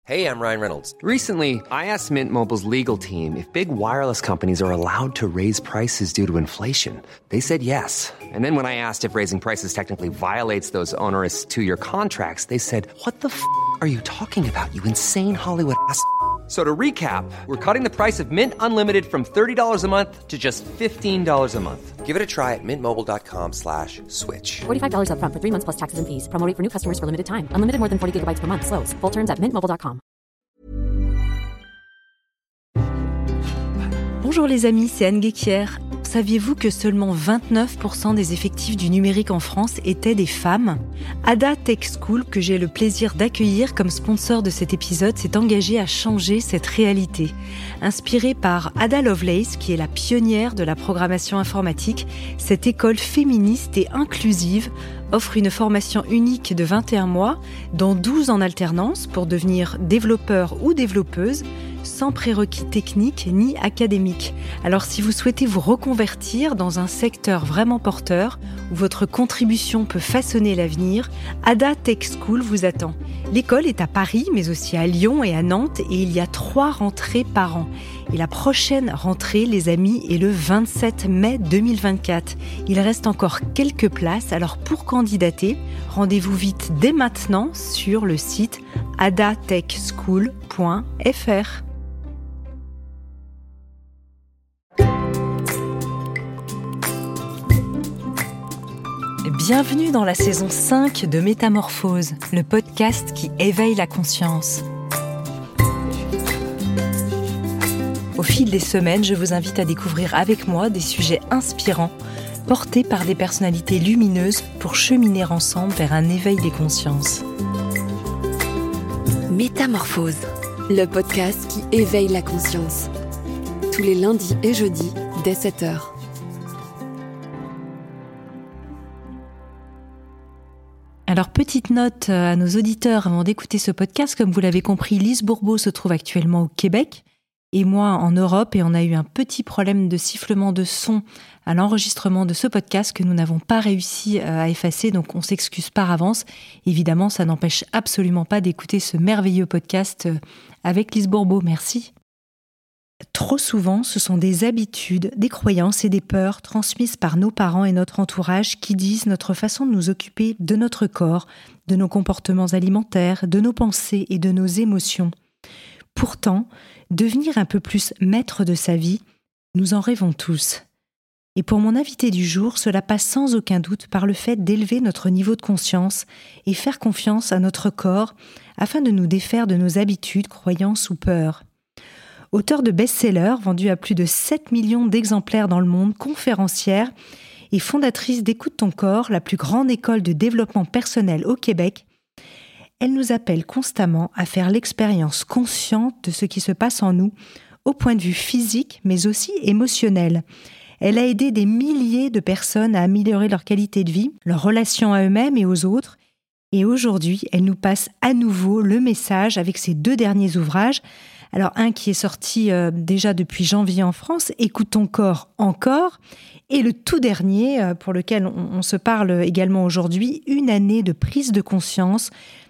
Hey, I'm Ryan Reynolds. Recently, I asked Mint Mobile's legal team if big wireless companies are allowed to raise prices due to inflation. They said yes. And then when I asked if raising prices technically violates those onerous two-year contracts, they said, "What the f*** are you talking about, you insane Hollywood ass?" So to recap, we're cutting the price of Mint Unlimited from $30 a month to just $15 a month. Give it a try at mintmobile.com/switch. $45 up front for 3 months plus taxes and fees. Promo rate for new customers for limited time. Unlimited more than 40 gigabytes per month. Slows full terms at mintmobile.com. Bonjour les amis, c'est Anne Guéquière. Saviez-vous que seulement 29% des effectifs du numérique en France étaient des femmes ? Ada Tech School, que j'ai le plaisir d'accueillir comme sponsor de cet épisode, s'est engagée à changer cette réalité. Inspirée par Ada Lovelace, qui est la pionnière de la programmation informatique, cette école féministe et inclusive offre une formation unique de 21 mois, dont 12 en alternance pour devenir développeur ou développeuse, sans prérequis techniques ni académiques. Alors si vous souhaitez vous reconvertir dans un secteur vraiment porteur, où votre contribution peut façonner l'avenir, Ada Tech School vous attend. L'école est à Paris, mais aussi à Lyon et à Nantes, et il y a 3 rentrées par an. Et la prochaine rentrée, les amis, est le 27 mai 2024. Il reste encore quelques places, alors pour candidater, rendez-vous vite dès maintenant sur le site adatechschool.fr. Bienvenue dans la saison 5 de Métamorphose, le podcast qui éveille la conscience. Au fil des semaines, je vous invite à découvrir avec moi des sujets inspirants, portés par des personnalités lumineuses pour cheminer ensemble vers un éveil des consciences. Métamorphose, le podcast qui éveille la conscience. Tous les lundis et jeudis, dès 7h. Alors, petite note à nos auditeurs avant d'écouter ce podcast. Comme vous l'avez compris, Lise Bourbeau se trouve actuellement au Québec et moi en Europe, et on a eu un petit problème de sifflement de son à l'enregistrement de ce podcast que nous n'avons pas réussi à effacer, donc on s'excuse par avance. Évidemment, ça n'empêche absolument pas d'écouter ce merveilleux podcast avec Lise Bourbeau. Merci. Trop souvent, ce sont des habitudes, des croyances et des peurs transmises par nos parents et notre entourage qui disent notre façon de nous occuper de notre corps, de nos comportements alimentaires, de nos pensées et de nos émotions. Pourtant, devenir un peu plus maître de sa vie, nous en rêvons tous. Et pour mon invité du jour, cela passe sans aucun doute par le fait d'élever notre niveau de conscience et faire confiance à notre corps afin de nous défaire de nos habitudes, croyances ou peurs. Auteure de best-sellers vendus à plus de 7 millions d'exemplaires dans le monde, conférencière et fondatrice d'Écoute ton corps, la plus grande école de développement personnel au Québec, elle nous appelle constamment à faire l'expérience consciente de ce qui se passe en nous, au point de vue physique, mais aussi émotionnel. Elle a aidé des milliers de personnes à améliorer leur qualité de vie, leur relation à eux-mêmes et aux autres. Et aujourd'hui, elle nous passe à nouveau le message avec ses 2 derniers ouvrages. Alors, un qui est sorti déjà depuis janvier en France, Écoute ton corps encore, et le tout dernier, pour lequel on se parle également aujourd'hui, Une année de prise de conscience,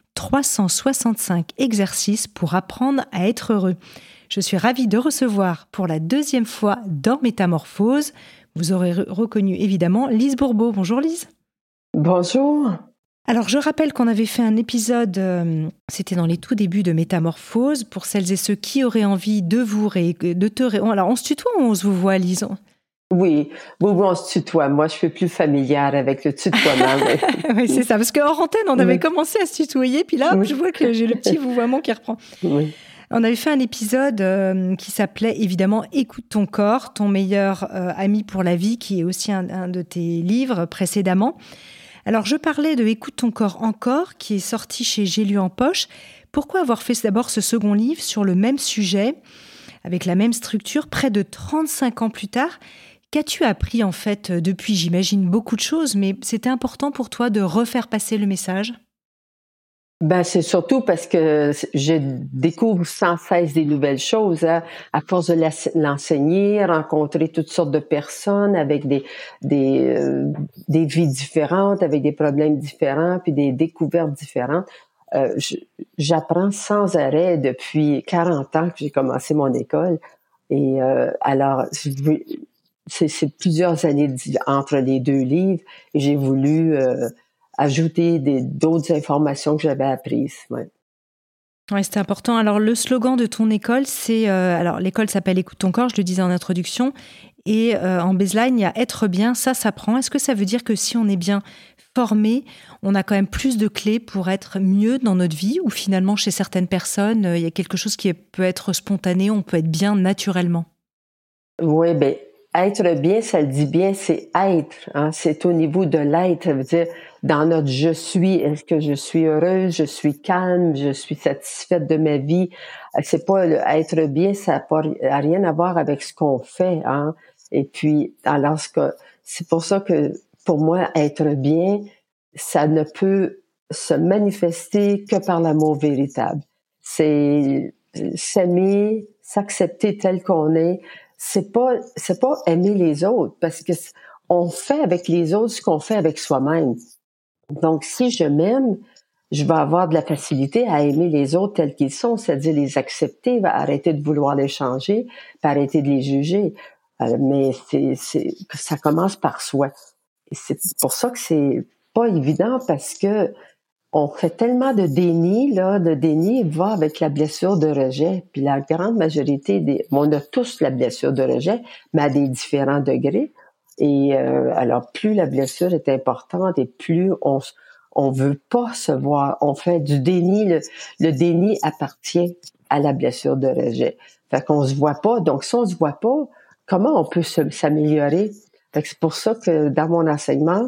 365 exercices pour apprendre à être heureux. Je suis ravie de recevoir pour la 2e fois dans Métamorphose, vous aurez reconnu évidemment Lise Bourbeau. Bonjour Lise. Bonjour. Alors, je rappelle qu'on avait fait un épisode, c'était dans les tout débuts de Métamorphose, pour celles et ceux qui auraient envie de vous Alors, on se tutoie ou on se vous voit, Lise ? Oui, on se tutoie. Moi, je suis plus familière avec le tutoiement. Oui, c'est ça. Parce qu'en antenne, on avait commencé à se tutoyer, puis là, je vois que j'ai le petit vouvoiement qui reprend. Oui. On avait fait un épisode qui s'appelait évidemment « Écoute ton corps, ton meilleur ami pour la vie », qui est aussi un de tes livres précédemment. Alors, je parlais de « Écoute ton corps encore » qui est sorti chez J'ai lu en poche. Pourquoi avoir fait d'abord ce second livre sur le même sujet, avec la même structure, près de 35 ans plus tard ? Qu'as-tu appris en fait depuis ? J'imagine beaucoup de choses, mais c'était important pour toi de refaire passer le message ? C'est surtout parce que je découvre sans cesse des nouvelles choses, hein, à force de l'enseigner, rencontrer toutes sortes de personnes avec des vies différentes, avec des problèmes différents, puis des découvertes différentes. j'apprends sans arrêt depuis 40 ans que j'ai commencé mon école. Et alors, c'est plusieurs années entre les deux livres et j'ai voulu ajouter d'autres informations que j'avais apprises. Ouais. Ouais, c'était important. Alors, le slogan de ton école, c'est... alors, l'école s'appelle Écoute ton corps, je le disais en introduction. Et en baseline, il y a être bien, ça s'apprend. Est-ce que ça veut dire que si on est bien formé, on a quand même plus de clés pour être mieux dans notre vie, ou finalement, chez certaines personnes, il y a quelque chose qui peut être spontané, on peut être bien naturellement? Oui, bien, être bien, ça le dit bien, c'est être. Hein? C'est au niveau de l'être. Ça veut dire, dans notre je suis, est-ce que je suis heureuse, je suis calme, je suis satisfaite de ma vie? C'est pas être bien, ça n'a rien à voir avec ce qu'on fait. Hein? Et puis, alors, c'est pour ça que, pour moi, être bien, ça ne peut se manifester que par l'amour véritable. C'est s'aimer, s'accepter tel qu'on est. C'est pas aimer les autres, parce que on fait avec les autres ce qu'on fait avec soi-même. Donc, si je m'aime, je vais avoir de la facilité à aimer les autres tels qu'ils sont, c'est-à-dire les accepter, arrêter de vouloir les changer, puis arrêter de les juger. Mais ça commence par soi. Et c'est pour ça que c'est pas évident, parce que on fait tellement de déni, va avec la blessure de rejet. Puis la grande majorité on a tous la blessure de rejet, mais à des différents degrés. Et alors, plus la blessure est importante et plus on veut pas se voir. On fait du déni. Le déni appartient à la blessure de rejet. Fait qu'on se voit pas. Donc, si on se voit pas, comment on peut s'améliorer? Fait que c'est pour ça que dans mon enseignement,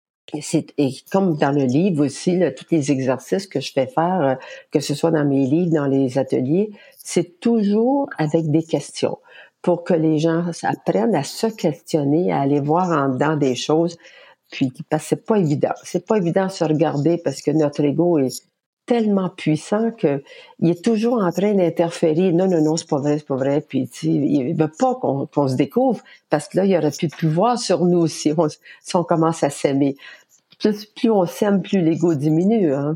et comme dans le livre aussi, là, tous les exercices que je fais faire, que ce soit dans mes livres, dans les ateliers, c'est toujours avec des questions pour que les gens apprennent à se questionner, à aller voir en dedans des choses. Puis, parce que c'est pas évident. C'est pas évident de se regarder, parce que notre ego est tellement puissant que il est toujours en train d'interférer. Non, c'est pas vrai. Puis, tu sais, il veut pas qu'on se découvre, parce que là, il y aurait plus de pouvoir sur nous si on commence à s'aimer. Plus on s'aime, plus l'ego diminue. Hein?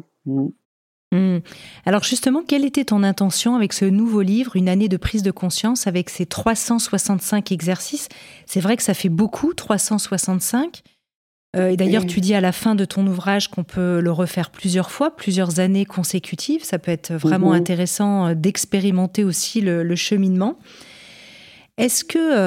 Alors justement, quelle était ton intention avec ce nouveau livre, Une année de prise de conscience, avec ces 365 exercices? C'est vrai que ça fait beaucoup, 365. Et d'ailleurs, tu dis à la fin de ton ouvrage qu'on peut le refaire plusieurs fois, plusieurs années consécutives. Ça peut être vraiment intéressant d'expérimenter aussi le cheminement. Est-ce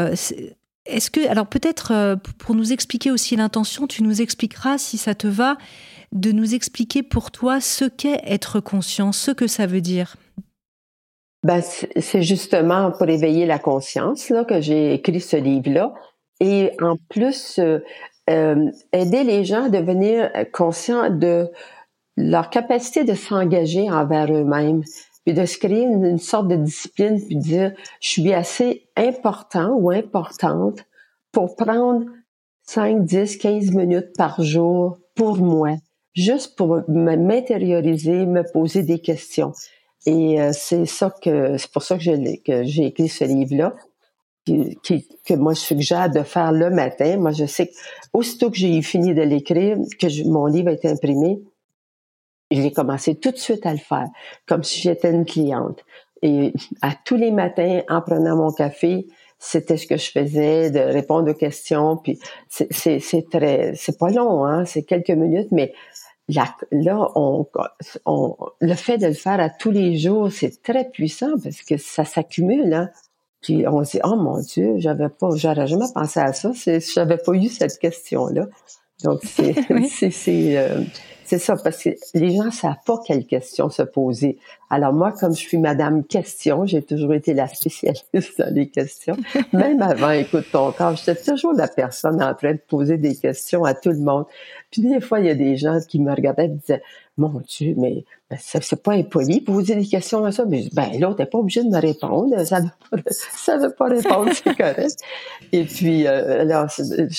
que, alors peut-être pour nous expliquer aussi l'intention, tu nous expliqueras, si ça te va, de nous expliquer pour toi ce qu'est être conscient, ce que ça veut dire. Ben, c'est justement pour éveiller la conscience là, que j'ai écrit ce livre-là. Et en plus, aider les gens à devenir conscients de leur capacité de s'engager envers eux-mêmes, puis de se créer une sorte de discipline, puis de dire, je suis assez important ou importante pour prendre 5, 10, 15 minutes par jour pour moi, juste pour m'intérioriser, me poser des questions. Et c'est pour ça que j'ai écrit ce livre-là, que moi je suggère de faire le matin. Moi, je sais que aussitôt que j'ai fini de l'écrire, mon livre a été imprimé, j'ai commencé tout de suite à le faire, comme si j'étais une cliente. Et à tous les matins, en prenant mon café, c'était ce que je faisais, de répondre aux questions. Puis c'est pas long, hein, c'est quelques minutes, mais là, le fait de le faire à tous les jours, c'est très puissant, parce que ça s'accumule, hein. Puis on se dit, oh mon Dieu, j'aurais jamais pensé à ça, j'avais pas eu cette question-là. Donc c'est ça, parce que les gens savent pas quelles questions se poser. Alors moi, comme je suis Madame Question, j'ai toujours été la spécialiste dans les questions. Même avant Écoute ton corps, j'étais toujours la personne en train de poser des questions à tout le monde. Puis des fois, il y a des gens qui me regardaient et me disaient, mon Dieu, mais c'est pas impoli de poser des questions à ça. Mais l'autre n'est pas obligé de me répondre. Ça veut pas répondre, c'est correct. Et puis, alors,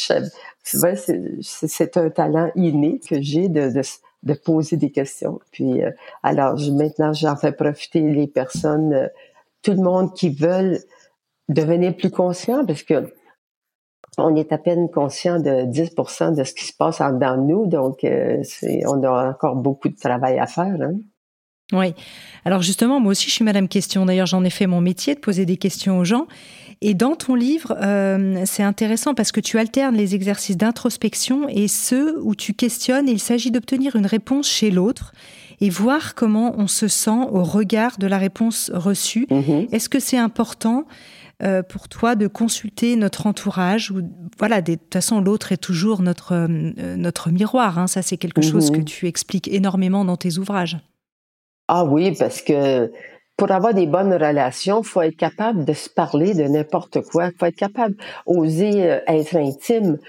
c'est un talent inné que j'ai de poser des questions. Puis, alors, maintenant, j'en fais profiter les personnes, tout le monde qui veulent devenir plus conscient, parce que on est à peine conscient de 10% de ce qui se passe en dedans de nous, donc on a encore beaucoup de travail à faire. Hein? Oui. Alors justement, moi aussi, je suis Madame Question. D'ailleurs, j'en ai fait mon métier de poser des questions aux gens. Et dans ton livre, c'est intéressant parce que tu alternes les exercices d'introspection et ceux où tu questionnes et il s'agit d'obtenir une réponse chez l'autre et voir comment on se sent au regard de la réponse reçue. Mm-hmm. Est-ce que c'est important pour toi de consulter notre entourage ou voilà, de toute façon, l'autre est toujours notre miroir. Hein. Ça, c'est quelque chose que tu expliques énormément dans tes ouvrages. Ah oui, parce que pour avoir des bonnes relations, il faut être capable de se parler de n'importe quoi. Il faut être capable d'oser être intime.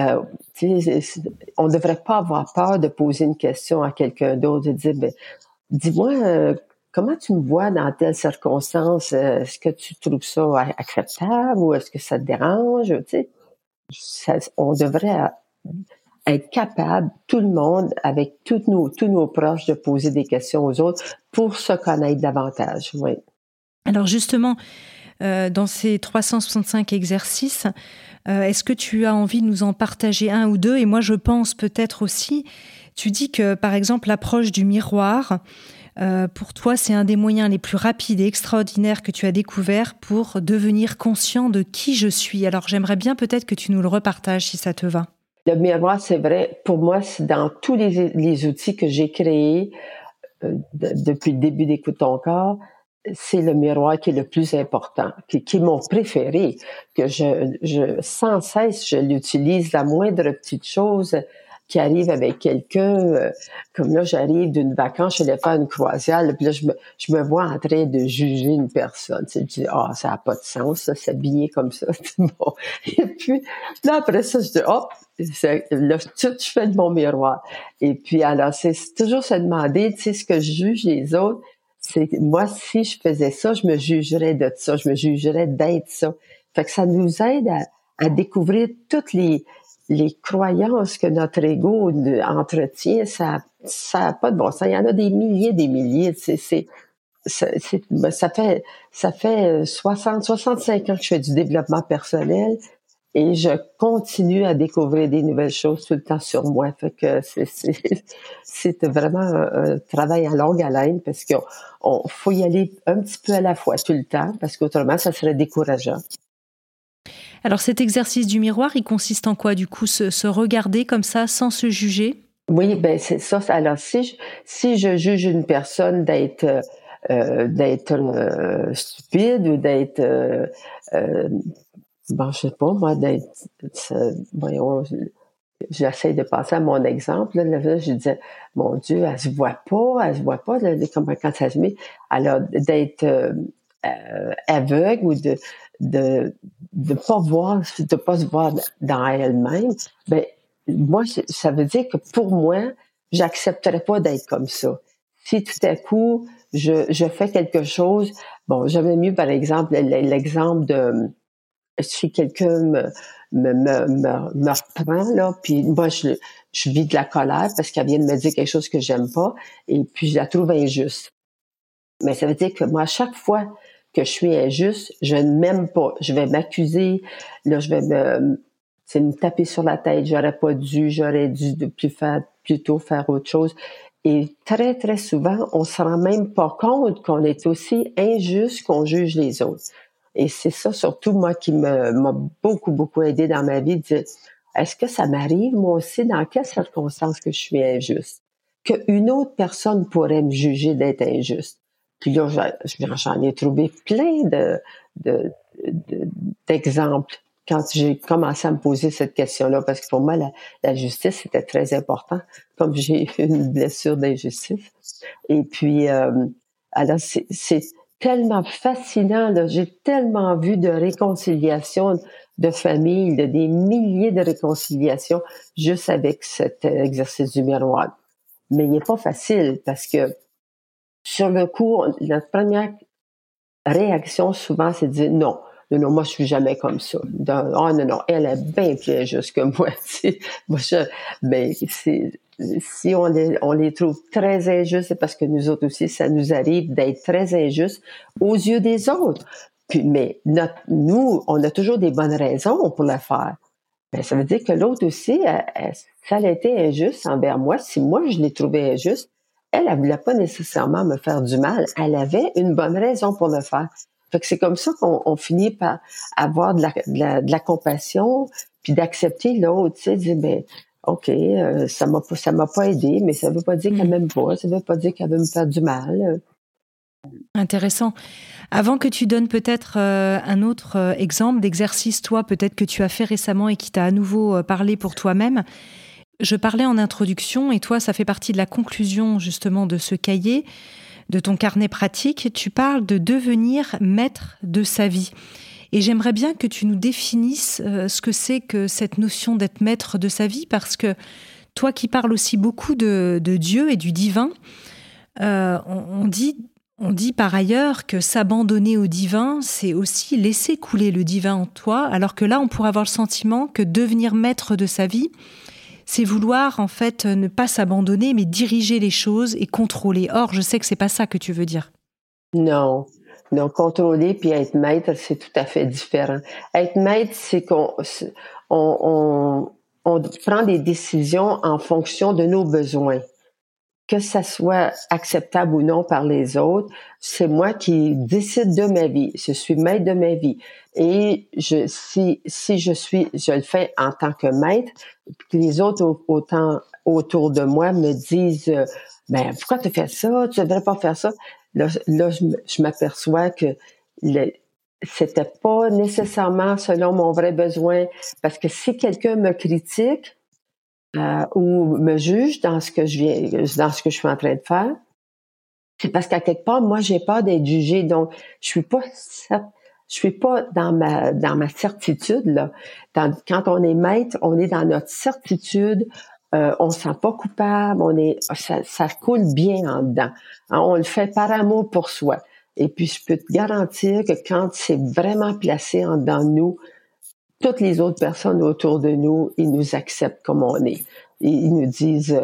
On ne devrait pas avoir peur de poser une question à quelqu'un d'autre, de dire, dis-moi, comment tu me vois dans telle circonstance? Est-ce que tu trouves ça acceptable ou est-ce que ça te dérange? Tu sais, on devrait être capable, tout le monde, avec tous nos proches, de poser des questions aux autres pour se connaître davantage. Oui. Alors justement, dans ces 365 exercices, est-ce que tu as envie de nous en partager un ou deux? Et moi, je pense peut-être aussi, tu dis que, par exemple, l'approche du miroir, pour toi, c'est un des moyens les plus rapides et extraordinaires que tu as découvert pour devenir conscient de qui je suis. Alors, j'aimerais bien peut-être que tu nous le repartages, si ça te va. Le miroir, c'est vrai, pour moi, c'est dans tous les outils que j'ai créés depuis le début d'Écoute ton corps, c'est le miroir qui est le plus important, qui est mon préféré, que je sans cesse, je l'utilise, la moindre petite chose qui arrive avec quelqu'un, comme là, j'arrive d'une vacance, je vais faire une croisière, là, puis là, je me vois en train de juger une personne. Tu sais, je dis, ça n'a pas de sens, ça, s'habiller comme ça, c'est bon. Et puis, là, après ça, je dis, là, tout, je fais de mon miroir. Et puis, alors, c'est toujours se demander, tu sais, ce que je juge les autres, c'est moi, si je faisais ça, je me jugerais de ça, je me jugerais d'être ça. Fait que ça nous aide à découvrir toutes les croyances que notre ego entretient. Ça a pas de bon sens. Il y en a des milliers. Ça fait 65 ans que je fais du développement personnel et je continue à découvrir des nouvelles choses tout le temps sur moi. Fait que c'est vraiment un travail à longue haleine parce qu'il faut y aller un petit peu à la fois tout le temps parce qu'autrement, ça serait décourageant. Alors cet exercice du miroir, il consiste en quoi du coup, se regarder comme ça sans se juger? Oui, c'est ça. Alors si je juge une personne d'être stupide ou d'être je sais pas moi j'essaie de penser à mon exemple là, je disais mon Dieu, elle se voit pas là, comme quand ça se met. Alors d'être aveugle ou de pas se voir dans elle-même, moi ça veut dire que pour moi, j'accepterais pas d'être comme ça. Si tout à coup je fais quelque chose, j'aimais mieux par exemple l'exemple de si quelqu'un me reprend là, puis moi je vis de la colère parce qu'elle vient de me dire quelque chose que j'aime pas et puis je la trouve injuste. Mais ça veut dire que moi, à chaque fois que je suis injuste, je ne m'aime pas. Je vais m'accuser. Là, je vais me taper sur la tête. J'aurais dû plutôt faire autre chose. Et très, très souvent, on se rend même pas compte qu'on est aussi injuste qu'on juge les autres. Et c'est ça, surtout, moi, qui m'a beaucoup, beaucoup aidé dans ma vie, de dire, est-ce que ça m'arrive, moi aussi, dans quelles circonstances que je suis injuste? Qu'une autre personne pourrait me juger d'être injuste. Puis là, j'en ai trouvé plein d'exemples quand j'ai commencé à me poser cette question-là, parce que pour moi, la justice, c'était très important, comme j'ai une blessure d'injustice. Et puis, alors, c'est tellement fascinant, là. J'ai tellement vu de réconciliation de famille, des milliers de réconciliations juste avec cet exercice du miroir. Mais il n'est pas facile parce que sur le coup, notre première réaction souvent, c'est de dire non, moi je suis jamais comme ça. Non, elle est bien plus injuste que moi. Si on les trouve très injustes, c'est parce que nous autres aussi, ça nous arrive d'être très injustes aux yeux des autres. Puis, mais nous, on a toujours des bonnes raisons pour le faire. Ça veut dire que l'autre aussi, ça a été injuste envers moi. Si moi je l'ai trouvé injuste, elle voulait pas nécessairement me faire du mal. Elle avait une bonne raison pour le faire. Fait que c'est comme ça qu'on finit par avoir de la compassion, puis d'accepter l'autre, tu sais, dire, ben, OK, ça m'a pas aidé, mais ça veut pas dire qu'elle m'aime pas, ça veut pas dire qu'elle veut me faire du mal. Intéressant. Avant que tu donnes peut-être un autre exemple d'exercice, toi, peut-être que tu as fait récemment et qui t'a à nouveau parlé pour toi-même, je parlais en introduction et toi, ça fait partie de la conclusion justement de ce cahier, de ton carnet pratique. Tu parles de devenir maître de sa vie. Et j'aimerais bien que tu nous définisses ce que c'est que cette notion d'être maître de sa vie, parce que toi qui parles aussi beaucoup de Dieu et du divin, on dit par ailleurs que s'abandonner au divin, c'est aussi laisser couler le divin en toi, alors que là, on pourrait avoir le sentiment que devenir maître de sa vie, c'est vouloir en fait ne pas s'abandonner, mais diriger les choses et contrôler. Or, je sais que c'est pas ça que tu veux dire. Non, contrôler puis être maître, c'est tout à fait différent. Être maître, c'est qu'on prend des décisions en fonction de nos besoins. Que ça soit acceptable ou non par les autres, c'est moi qui décide de ma vie. Je suis maître de ma vie. Et si je le fais en tant que maître, puis les autres autant autour de moi me disent, ben pourquoi tu fais ça? Tu devrais pas faire ça. Là, je m'aperçois que c'était pas nécessairement selon mon vrai besoin, parce que si quelqu'un me critique, ou me juge dans ce que je suis en train de faire, c'est parce qu'à quelque part, moi, j'ai peur d'être jugée. Donc, je suis pas dans ma certitude, là. Quand on est maître, on est dans notre certitude, on se sent pas coupable, ça coule bien en dedans. Hein, on le fait par amour pour soi. Et puis, je peux te garantir que quand c'est vraiment placé en dedans de nous, toutes les autres personnes autour de nous, ils nous acceptent comme on est. Et ils nous disent,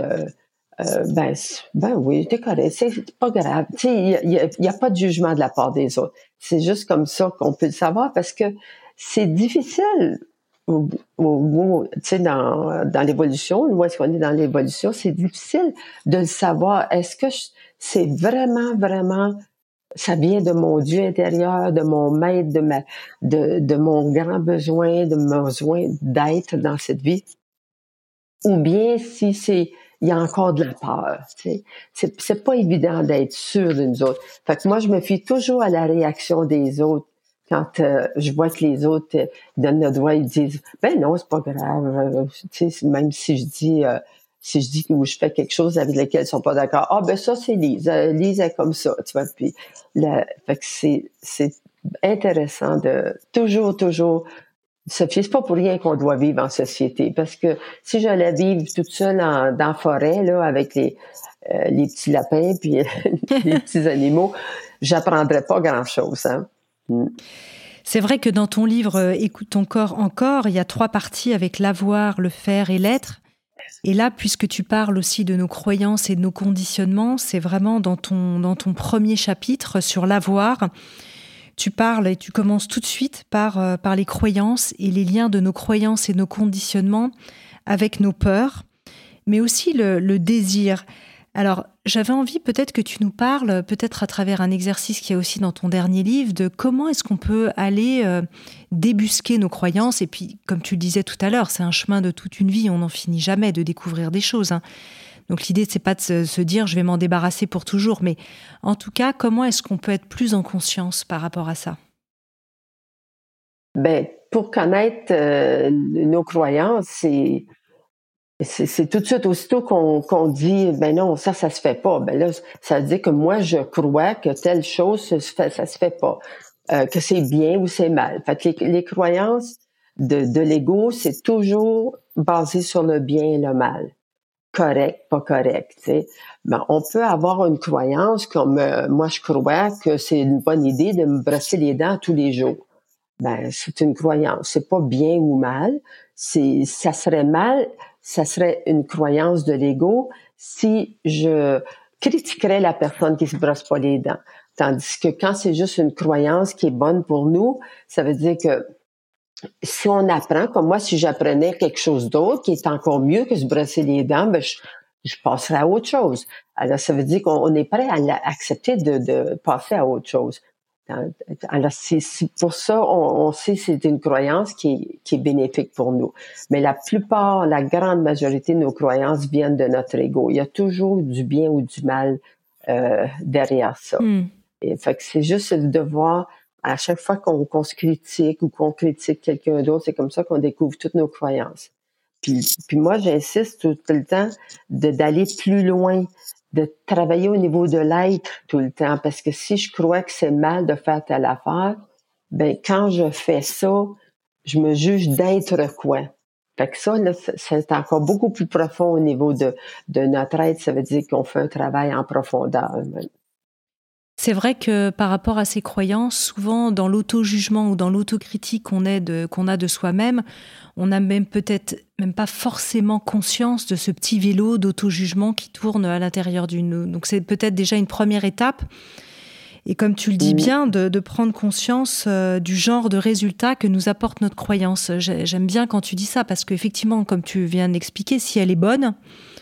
ben oui, t'es correct, c'est pas grave. Tu sais, il y a pas de jugement de la part des autres. C'est juste comme ça qu'on peut le savoir, parce que c'est difficile. Tu sais, dans l'évolution, où est-ce qu'on est dans l'évolution, c'est difficile de le savoir. Est-ce que c'est vraiment ça vient de mon Dieu intérieur, de mon maître, de mon grand besoin, de mon besoin d'être dans cette vie, ou bien si il y a encore de la peur, tu sais. C'est pas évident d'être sûr d'une autre. Fait que moi, je me fie toujours à la réaction des autres. Quand je vois que les autres donnent le doigt, ils disent, ben non, c'est pas grave. Tu sais, même si je dis ou je fais quelque chose avec lequel ils sont pas d'accord, ah ben ça c'est Lise, Lise est comme ça, tu vois. Puis fait que c'est intéressant de toujours se fier. C'est pas pour rien qu'on doit vivre en société, parce que si j'allais vivre toute seule dans la forêt là avec les petits lapins puis les petits animaux, j'apprendrais pas grand-chose, hein. C'est vrai que dans ton livre Écoute ton corps encore, il y a 3 parties avec l'avoir, le faire et l'être. Et là, puisque tu parles aussi de nos croyances et de nos conditionnements, c'est vraiment dans ton premier chapitre sur l'avoir. Tu parles et tu commences tout de suite par les croyances et les liens de nos croyances et nos conditionnements avec nos peurs, mais aussi le désir. Alors, j'avais envie peut-être que tu nous parles, peut-être à travers un exercice qu'il y a aussi dans ton dernier livre, de comment est-ce qu'on peut aller débusquer nos croyances. Et puis, comme tu le disais tout à l'heure, c'est un chemin de toute une vie, on n'en finit jamais de découvrir des choses, hein. Donc l'idée, c'est pas de se dire je vais m'en débarrasser pour toujours, mais en tout cas, comment est-ce qu'on peut être plus en conscience par rapport à ça? Ben, pour connaître nos croyances, c'est tout de suite, aussitôt qu'on dit, ben non, ça se fait pas. Ben là, ça veut dire que moi, je crois que telle chose, ça se fait pas. Que c'est bien ou c'est mal. Fait que les croyances de l'ego, c'est toujours basé sur le bien et le mal. Correct, pas correct, tu sais. Ben, on peut avoir une croyance comme, moi, je crois que c'est une bonne idée de me brosser les dents tous les jours. Ben, c'est une croyance. C'est pas bien ou mal. Ça serait une croyance de l'ego si je critiquerais la personne qui se brosse pas les dents. Tandis que quand c'est juste une croyance qui est bonne pour nous, ça veut dire que si on apprend, comme moi, si j'apprenais quelque chose d'autre qui est encore mieux que se brosser les dents, ben je passerai à autre chose. Alors, ça veut dire qu'on est prêt à accepter de passer à autre chose. Alors, c'est pour ça, on sait que c'est une croyance qui est bénéfique pour nous. Mais la grande majorité de nos croyances viennent de notre ego. Il y a toujours du bien ou du mal derrière ça. Et fait que c'est juste de voir, à chaque fois qu'on se critique ou qu'on critique quelqu'un d'autre, c'est comme ça qu'on découvre toutes nos croyances. Puis moi, j'insiste tout le temps d'aller plus loin, de travailler au niveau de l'être tout le temps, parce que si je crois que c'est mal de faire telle affaire, ben quand je fais ça, je me juge d'être quoi. Fait que ça, là, c'est encore beaucoup plus profond au niveau de notre être. Ça veut dire qu'on fait un travail en profondeur. C'est vrai que par rapport à ces croyances, souvent dans l'auto-jugement ou dans l'autocritique qu'on a de soi-même, on n'a peut-être même pas forcément conscience de ce petit vélo d'auto-jugement qui tourne à l'intérieur de nous. Donc c'est peut-être déjà une première étape. Et comme tu le dis bien, de prendre conscience du genre de résultat que nous apporte notre croyance. J'aime bien quand tu dis ça, parce qu'effectivement, comme tu viens d'expliquer, si elle est bonne,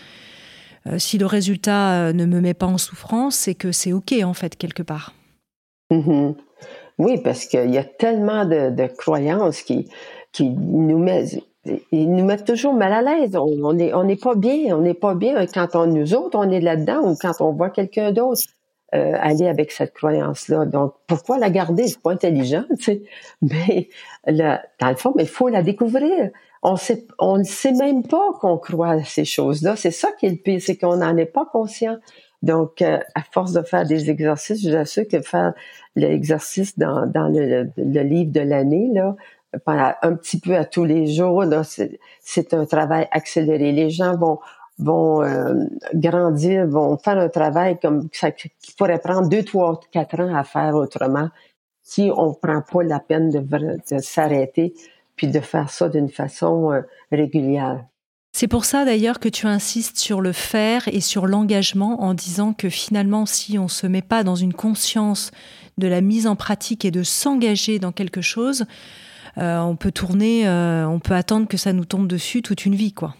si le résultat ne me met pas en souffrance, c'est que c'est OK, en fait, quelque part. Mm-hmm. Oui, parce qu'il y a tellement de croyances qui nous mettent toujours mal à l'aise. On n'est pas bien. On n'est pas bien quand nous autres, on est là-dedans ou quand on voit quelqu'un d'autre aller avec cette croyance-là. Donc, pourquoi la garder? C'est pas intelligent, tu sais. Mais dans le fond, il faut la découvrir. On ne sait même pas qu'on croit à ces choses-là. C'est ça qui est le pire, c'est qu'on n'en est pas conscient. Donc, à force de faire des exercices, je vous assure que faire l'exercice dans le livre de l'année, là, pendant un petit peu à tous les jours, là, c'est un travail accéléré. Les gens vont grandir, vont faire un travail comme ça qui pourrait prendre 2, 3, 4 ans à faire autrement si on prend pas la peine de s'arrêter puis de faire ça d'une façon régulière. C'est pour ça d'ailleurs que tu insistes sur le faire et sur l'engagement en disant que finalement, si on ne se met pas dans une conscience de la mise en pratique et de s'engager dans quelque chose, on peut attendre que ça nous tombe dessus toute une vie, quoi.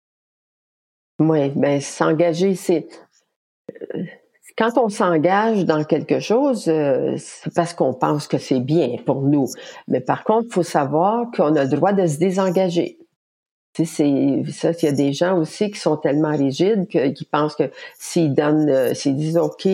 Oui, ben s'engager, c'est quand on s'engage dans quelque chose, c'est parce qu'on pense que c'est bien pour nous. Mais par contre, il faut savoir qu'on a le droit de se désengager. Tu sais, il y a des gens aussi qui sont tellement rigides qui pensent que s'ils disent OK,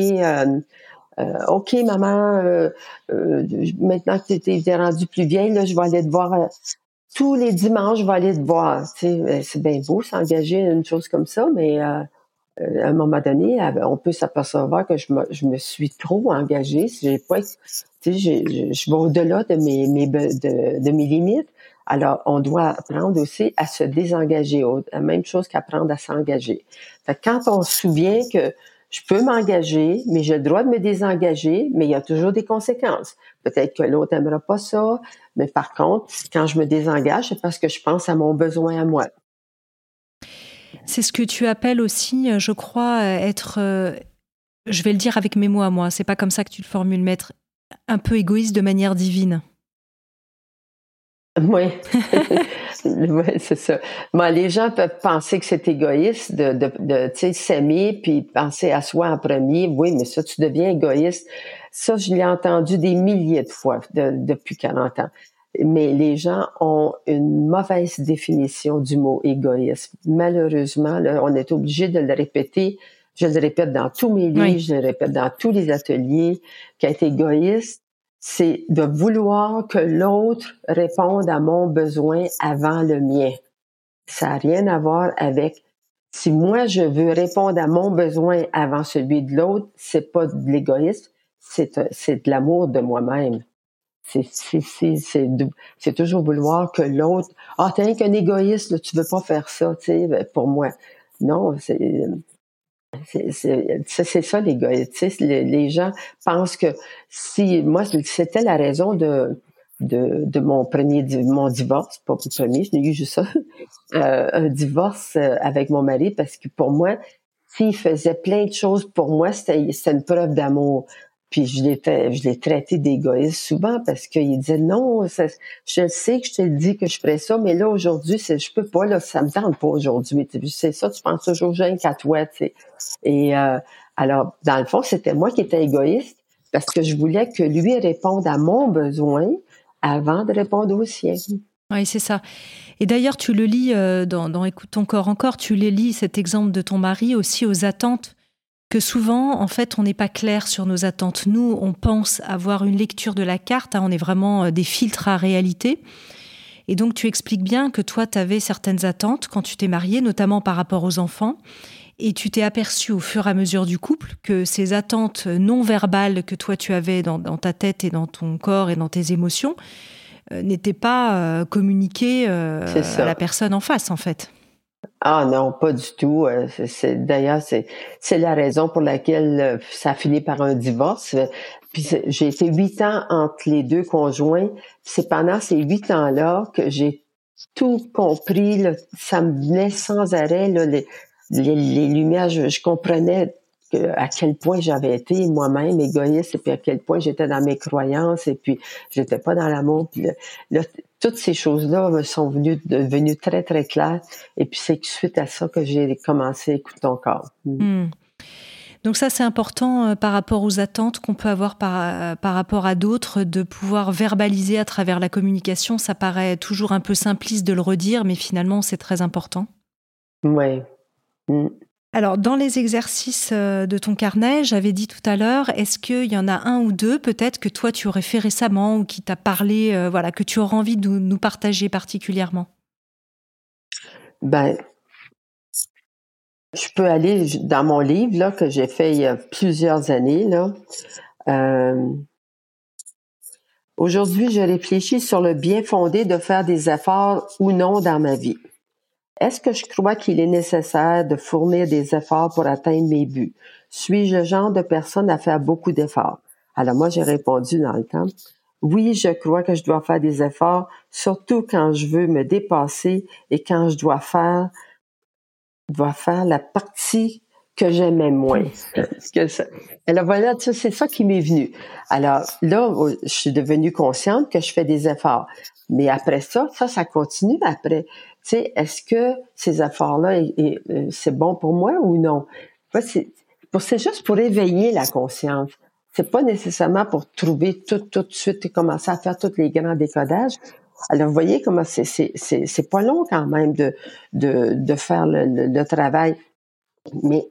OK maman, maintenant que tu t'es rendue plus vieille, là, je vais aller te voir tous les dimanches, je vais aller te voir. Tu sais, c'est bien beau s'engager à une chose comme ça, mais à un moment donné, on peut s'apercevoir que je me suis trop engagée. J'ai pas, tu sais, je vais au-delà de mes limites. Alors, on doit apprendre aussi à se désengager. La même chose qu'apprendre à s'engager. Fait que quand on se souvient que je peux m'engager, mais j'ai le droit de me désengager, mais il y a toujours des conséquences. Peut-être que l'autre n'aimera pas ça, mais par contre, quand je me désengage, c'est parce que je pense à mon besoin à moi. C'est ce que tu appelles aussi, je crois, être, je vais le dire avec mes mots à moi, c'est pas comme ça que tu le formules, mais être un peu égoïste de manière divine. Oui, ouais, c'est ça. Moi, les gens peuvent penser que c'est égoïste de tu sais, s'aimer puis penser à soi en premier. Oui, mais ça, tu deviens égoïste. Ça, je l'ai entendu des milliers de fois depuis 40 ans. Mais les gens ont une mauvaise définition du mot égoïsme. Malheureusement, là, on est obligé de le répéter. Je le répète dans tous mes livres, je le répète dans tous les ateliers, qu'être égoïste, c'est de vouloir que l'autre réponde à mon besoin avant le mien. Ça n'a rien à voir avec si moi je veux répondre à mon besoin avant celui de l'autre, c'est pas de l'égoïsme, c'est de l'amour de moi-même. C'est toujours vouloir que l'autre, t'es rien qu'un égoïste, là, tu veux pas faire ça, tu sais, pour moi. Non, c'est ça l'égoïsme. Tu sais, les gens pensent que moi, c'était la raison de mon divorce, pas pour le premier, je n'ai eu juste ça, un divorce avec mon mari, parce que pour moi, s'il faisait plein de choses pour moi, c'était une preuve d'amour. Puis je l'ai traité d'égoïste souvent parce qu'il disait non, je sais que je te le dis que je ferais ça, mais là aujourd'hui, je peux pas, là, ça me tente pas aujourd'hui. C'est ça, tu penses toujours rien qu'à toi, tu sais. Et alors, dans le fond, c'était moi qui étais égoïste parce que je voulais que lui réponde à mon besoin avant de répondre au sien. Oui, c'est ça. Et d'ailleurs, tu le lis dans Écoute ton corps encore, tu le lis, cet exemple de ton mari, aussi aux attentes, que souvent, en fait, on n'est pas clair sur nos attentes. Nous, on pense avoir une lecture de la carte, on est vraiment des filtres à réalité. Et donc, tu expliques bien que toi, tu avais certaines attentes quand tu t'es mariée, notamment par rapport aux enfants. Et tu t'es aperçu au fur et à mesure du couple que ces attentes non verbales que toi, tu avais dans ta tête et dans ton corps et dans tes émotions n'étaient pas communiquées à la personne en face, en fait. Ah non, pas du tout. D'ailleurs, c'est la raison pour laquelle ça a fini par un divorce. Puis j'ai été 8 ans entre les deux conjoints. C'est pendant ces 8 ans-là que j'ai tout compris. Là, ça me venait sans arrêt, là, les lumières. Je comprenais à quel point j'avais été moi-même égoïste et puis à quel point j'étais dans mes croyances et puis j'étais pas dans l'amour. Puis là, toutes ces choses-là me sont devenues très, très claires. Et puis c'est suite à ça que j'ai commencé à écouter ton corps. Donc ça, c'est important par rapport aux attentes qu'on peut avoir par rapport à d'autres, de pouvoir verbaliser à travers la communication. Ça paraît toujours un peu simpliste de le redire, mais finalement, c'est très important. Oui. Alors, dans les exercices de ton carnet, j'avais dit tout à l'heure, est-ce qu'il y en a un ou deux, peut-être, que toi, tu aurais fait récemment ou qui t'a parlé, que tu aurais envie de nous partager particulièrement? Ben, je peux aller dans mon livre là que j'ai fait il y a plusieurs années là. Aujourd'hui, je réfléchis sur le bien fondé de faire des efforts ou non dans ma vie. Est-ce que je crois qu'il est nécessaire de fournir des efforts pour atteindre mes buts? Suis-je le genre de personne à faire beaucoup d'efforts? Alors moi, j'ai répondu dans le temps, oui, je crois que je dois faire des efforts, surtout quand je veux me dépasser et quand je dois faire la partie que j'aimais moins. Alors voilà, c'est ça qui m'est venu. Alors là, je suis devenue consciente que je fais des efforts. Mais après ça continue après. Tu sais, est-ce que ces efforts-là, c'est bon pour moi ou non? C'est juste pour éveiller la conscience. C'est pas nécessairement pour trouver tout de suite et commencer à faire tous les grands décodages. Alors, vous voyez comment c'est pas long quand même de faire le travail. Mais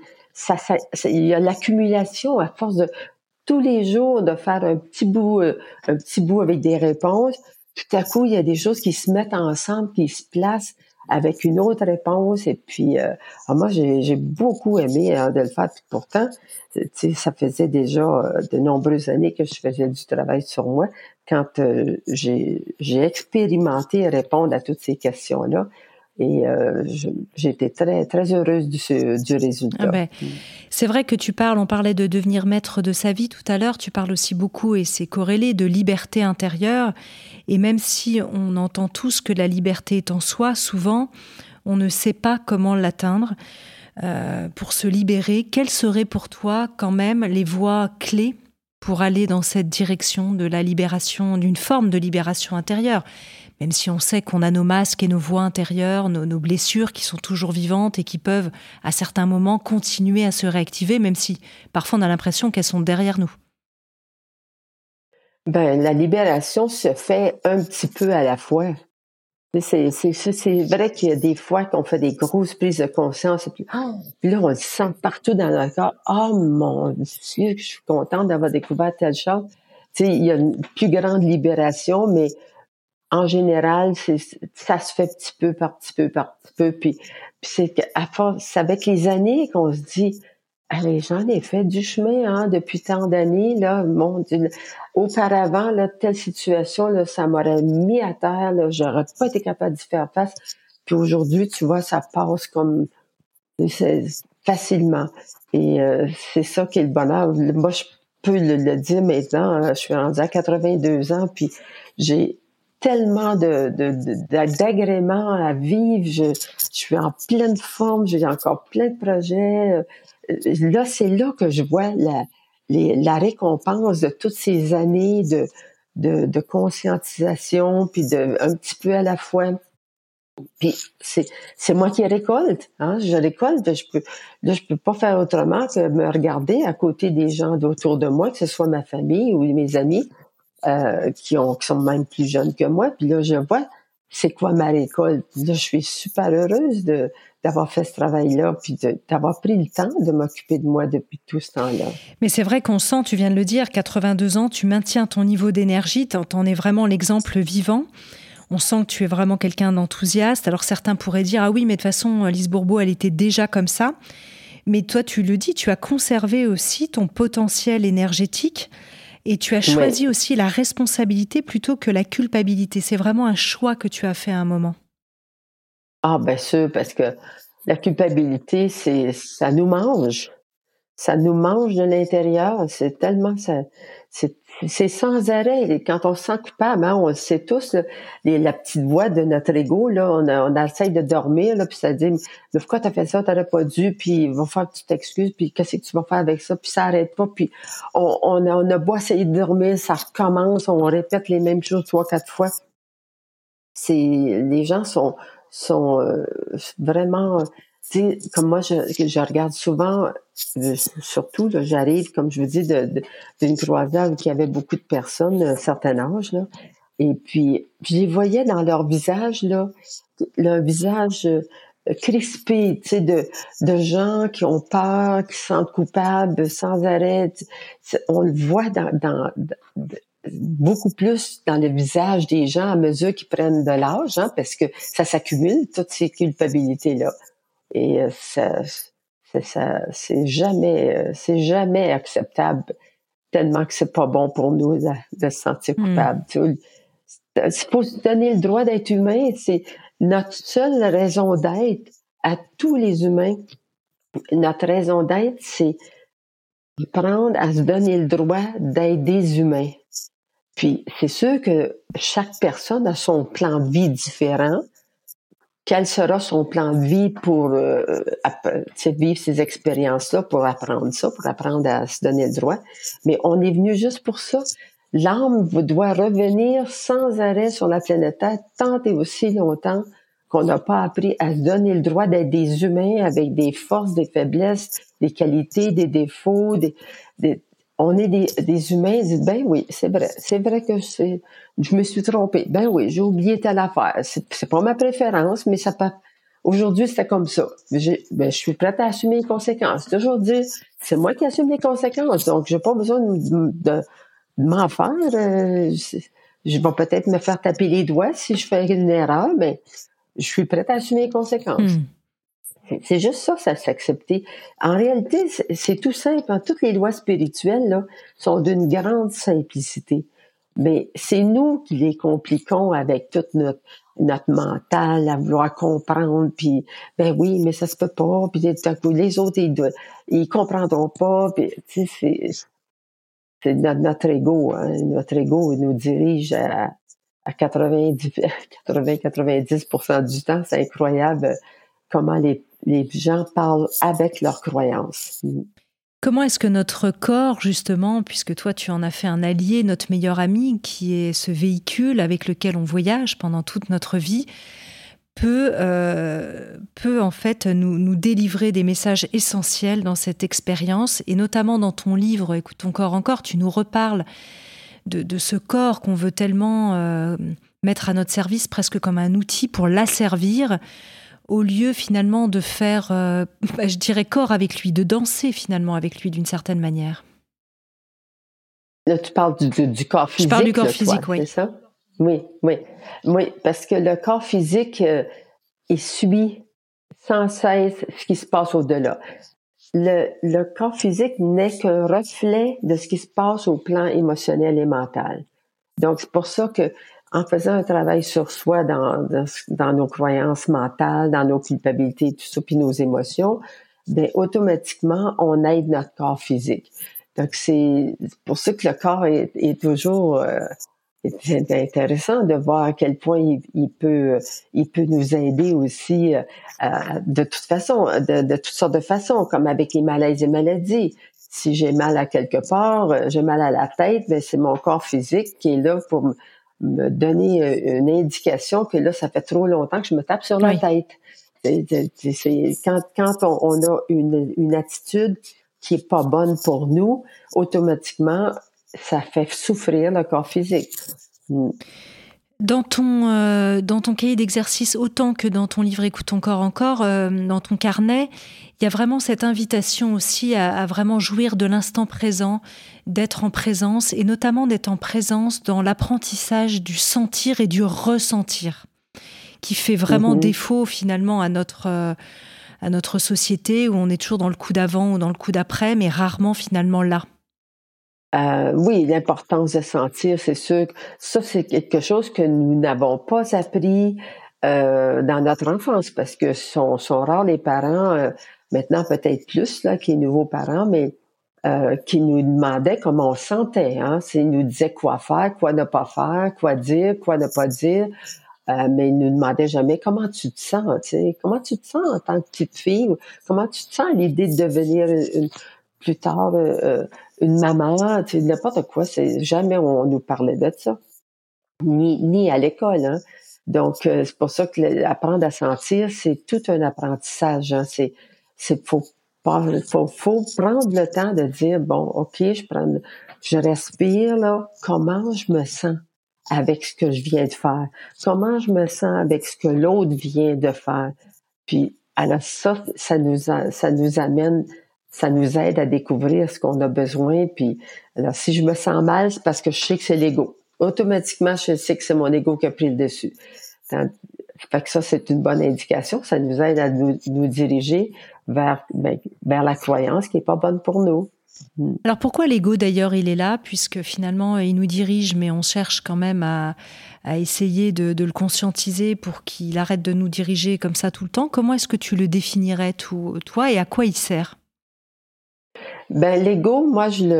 il y a l'accumulation à force de tous les jours de faire un petit bout avec des réponses. Tout à coup, il y a des choses qui se mettent ensemble, qui se placent avec une autre réponse. Et puis, moi, j'ai beaucoup aimé de le faire. Puis pourtant, tu sais, ça faisait déjà de nombreuses années que je faisais du travail sur moi. Quand j'ai expérimenté répondre à toutes ces questions-là, et j'ai été très, très heureuse du résultat. C'est vrai que on parlait de devenir maître de sa vie tout à l'heure, tu parles aussi beaucoup, et c'est corrélé, de liberté intérieure. Et même si on entend tous que la liberté est en soi, souvent, on ne sait pas comment l'atteindre. Pour se libérer, quelles seraient pour toi quand même les voies clés pour aller dans cette direction de la libération, d'une forme de libération intérieure? Même si on sait qu'on a nos masques et nos voix intérieures, nos blessures qui sont toujours vivantes et qui peuvent, à certains moments, continuer à se réactiver, même si parfois on a l'impression qu'elles sont derrière nous. La libération se fait un petit peu à la fois. C'est vrai qu'il y a des fois qu'on fait des grosses prises de conscience et puis là, on le sent partout dans le corps. Oh mon Dieu, je suis contente d'avoir découvert telle chose. Tu sais, il y a une plus grande libération, mais en général, ça se fait petit peu par petit peu. Puis c'est qu'à force, c'est avec les années qu'on se dit, allez, j'en ai fait du chemin depuis tant d'années. Là, mon Dieu, auparavant, là, telle situation, là, ça m'aurait mis à terre. Là, j'aurais pas été capable d'y faire face. Puis aujourd'hui, tu vois, ça passe comme facilement. Et c'est ça qui est le bonheur. Moi, je peux le dire maintenant. Je suis rendue à 82 ans, puis j'ai tellement d'agréments à vivre. Je suis en pleine forme. J'ai encore plein de projets. Là, c'est là que je vois la récompense de toutes ces années de conscientisation, puis un petit peu à la fois. Puis c'est moi qui récolte, hein, je récolte, je peux pas faire autrement que me regarder à côté des gens autour de moi, que ce soit ma famille ou mes amis, qui sont même plus jeunes que moi, puis là je vois c'est quoi ma récolte. Là, je suis super heureuse d'avoir fait ce travail-là, puis d'avoir pris le temps de m'occuper de moi depuis tout ce temps-là. Mais c'est vrai qu'on sent, tu viens de le dire, 82 ans, tu maintiens ton niveau d'énergie, t'en es vraiment l'exemple vivant. On sent que tu es vraiment quelqu'un d'enthousiaste. Alors certains pourraient dire « Ah oui, mais de toute façon, Lise Bourbeau, elle était déjà comme ça. » Mais toi, tu le dis, tu as conservé aussi ton potentiel énergétique et tu as choisi aussi la responsabilité plutôt que la culpabilité. C'est vraiment un choix que tu as fait à un moment. Ah, bien sûr, parce que la culpabilité, ça nous mange. Ça nous mange de l'intérieur. C'est tellement... C'est sans arrêt. Quand on se sent coupable, hein, on le sait tous, là, la petite voix de notre ego, là, on essaye de dormir, là, puis ça dit, mais pourquoi t'as fait ça, t'aurais pas dû, puis il va falloir que tu t'excuses, puis qu'est-ce que tu vas faire avec ça, puis ça arrête pas, puis on a beau essayer de dormir, ça recommence, on répète les mêmes choses 3-4 fois. Les gens sont vraiment, tu sais, comme moi, je regarde souvent, surtout, là, j'arrive, comme je vous dis, d'une croisière qui avait beaucoup de personnes d'un certain âge, là, et puis je les voyais dans leur visage, là, leur visage crispé, tu sais, de gens qui ont peur, qui se sentent coupables sans arrêt. On le voit beaucoup plus dans le visage des gens à mesure qu'ils prennent de l'âge, hein, parce que ça s'accumule, toutes ces culpabilités-là. Et c'est jamais acceptable, tellement que c'est pas bon pour nous de se sentir coupable. C'est pour se donner le droit d'être humain, c'est notre seule raison d'être à tous les humains. Notre raison d'être, c'est prendre à se donner le droit d'être des humains. Puis, c'est sûr que chaque personne a son plan de vie différent. Quel sera son plan de vie pour vivre ces expériences-là, pour apprendre ça, pour apprendre à se donner le droit. Mais on est venu juste pour ça. L'âme doit revenir sans arrêt sur la planète Terre tant et aussi longtemps qu'on n'a pas appris à se donner le droit d'être des humains avec des forces, des faiblesses, des qualités, des défauts, on est des humains, ben oui, c'est vrai que je me suis trompée. Ben oui, j'ai oublié telle affaire. C'est pas ma préférence, mais aujourd'hui, c'était comme ça. Je suis prête à assumer les conséquences. Toujours dire, c'est moi qui assume les conséquences, donc j'ai pas besoin de m'en faire. Je vais peut-être me faire taper les doigts si je fais une erreur, mais je suis prête à assumer les conséquences. C'est juste ça s'accepter. En réalité, c'est tout simple. Hein. Toutes les lois spirituelles là, sont d'une grande simplicité. Mais c'est nous qui les compliquons avec toute notre mental, à vouloir comprendre, puis ben oui, mais ça se peut pas, puis les autres, ils comprendront pas, puis tu sais, c'est notre ego. Hein. Notre ego nous dirige à 80-90% du temps. C'est incroyable comment les gens parlent avec leurs croyances. Comment est-ce que notre corps, justement, puisque toi tu en as fait un allié, notre meilleur ami, qui est ce véhicule avec lequel on voyage pendant toute notre vie, peut en fait nous délivrer des messages essentiels dans cette expérience, et notamment dans ton livre « Écoute ton corps encore », tu nous reparles de ce corps qu'on veut tellement mettre à notre service, presque comme un outil pour l'asservir, au lieu finalement de faire, je dirais, corps avec lui, de danser finalement avec lui d'une certaine manière. Là, tu parles du corps physique. Je parle du corps physique, toi, oui. C'est ça? Oui, parce que le corps physique, il suit sans cesse ce qui se passe au-delà. Le corps physique n'est qu'un reflet de ce qui se passe au plan émotionnel et mental. Donc, c'est pour ça que en faisant un travail sur soi dans nos croyances mentales, dans nos culpabilités, tout ça, puis nos émotions, ben automatiquement, on aide notre corps physique. Donc, c'est pour ça que le corps est toujours c'est intéressant de voir à quel point il peut nous aider aussi de toute façon, de toutes sortes de façons, comme avec les malaises et maladies. Si j'ai mal à quelque part, j'ai mal à la tête, ben c'est mon corps physique qui est là pour me donner une indication que là, ça fait trop longtemps que je me tape sur la tête. C'est quand on a une attitude qui est pas bonne pour nous, automatiquement, ça fait souffrir le corps physique. Dans ton cahier d'exercice, autant que dans ton livre Écoute ton corps encore, dans ton carnet, il y a vraiment cette invitation aussi à vraiment jouir de l'instant présent, d'être en présence et notamment d'être en présence dans l'apprentissage du sentir et du ressentir, qui fait vraiment défaut finalement à notre société où on est toujours dans le coup d'avant ou dans le coup d'après, mais rarement finalement là. Oui, l'importance de sentir, c'est sûr. Ça, c'est quelque chose que nous n'avons pas appris dans notre enfance parce que sont rares les parents, maintenant peut-être plus là, que les nouveaux parents, mais qui nous demandaient comment on se sentait. Hein? Ils nous disaient quoi faire, quoi ne pas faire, quoi dire, quoi ne pas dire. Mais ils nous demandaient jamais comment tu te sens, tu sais, comment tu te sens en tant que petite fille, comment tu te sens à l'idée de devenir plus tard une maman, tu sais, n'importe quoi. C'est jamais on nous parlait de ça, ni à l'école. Hein. Donc c'est pour ça que apprendre à sentir, c'est tout un apprentissage. Hein. Faut prendre le temps de dire bon, ok, je respire là, comment je me sens avec ce que je viens de faire, comment je me sens avec ce que l'autre vient de faire. Puis alors ça nous amène. Ça nous aide à découvrir ce qu'on a besoin. Puis, alors, si je me sens mal, c'est parce que je sais que c'est l'ego. Automatiquement, je sais que c'est mon ego qui a pris le dessus. Fait que ça, c'est une bonne indication. Ça nous aide à nous diriger vers la croyance qui est pas bonne pour nous. Alors, pourquoi l'ego, d'ailleurs, il est là, puisque finalement, il nous dirige, mais on cherche quand même à essayer de le conscientiser pour qu'il arrête de nous diriger comme ça tout le temps. Comment est-ce que tu le définirais, toi, et à quoi il sert? Ben, l'ego, moi, je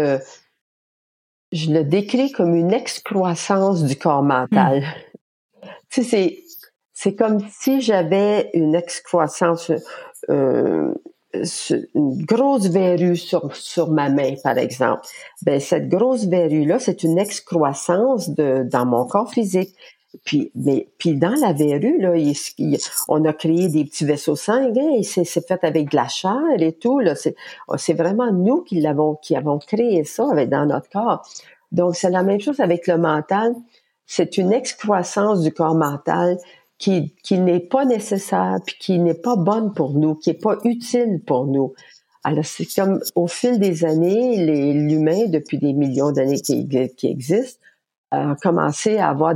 le décris comme une excroissance du corps mental. Tu sais, c'est comme si j'avais une excroissance, une grosse verrue sur ma main, par exemple. Ben, cette grosse verrue-là, c'est une excroissance dans mon corps physique. Puis dans la verrue, là, on a créé des petits vaisseaux sanguins et c'est fait avec de la chair et tout. Là, c'est vraiment nous qui avons créé ça dans notre corps. Donc, c'est la même chose avec le mental. C'est une excroissance du corps mental qui n'est pas nécessaire puis qui n'est pas bonne pour nous, qui est pas utile pour nous. Alors, c'est comme au fil des années, l'humain, depuis des millions d'années qui existe, a commencé à avoir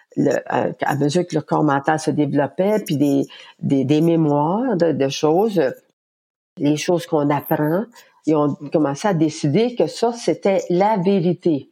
à mesure que le corps mental se développait, puis des mémoires de choses, les choses qu'on apprend, et on commençait à décider que ça, c'était la vérité.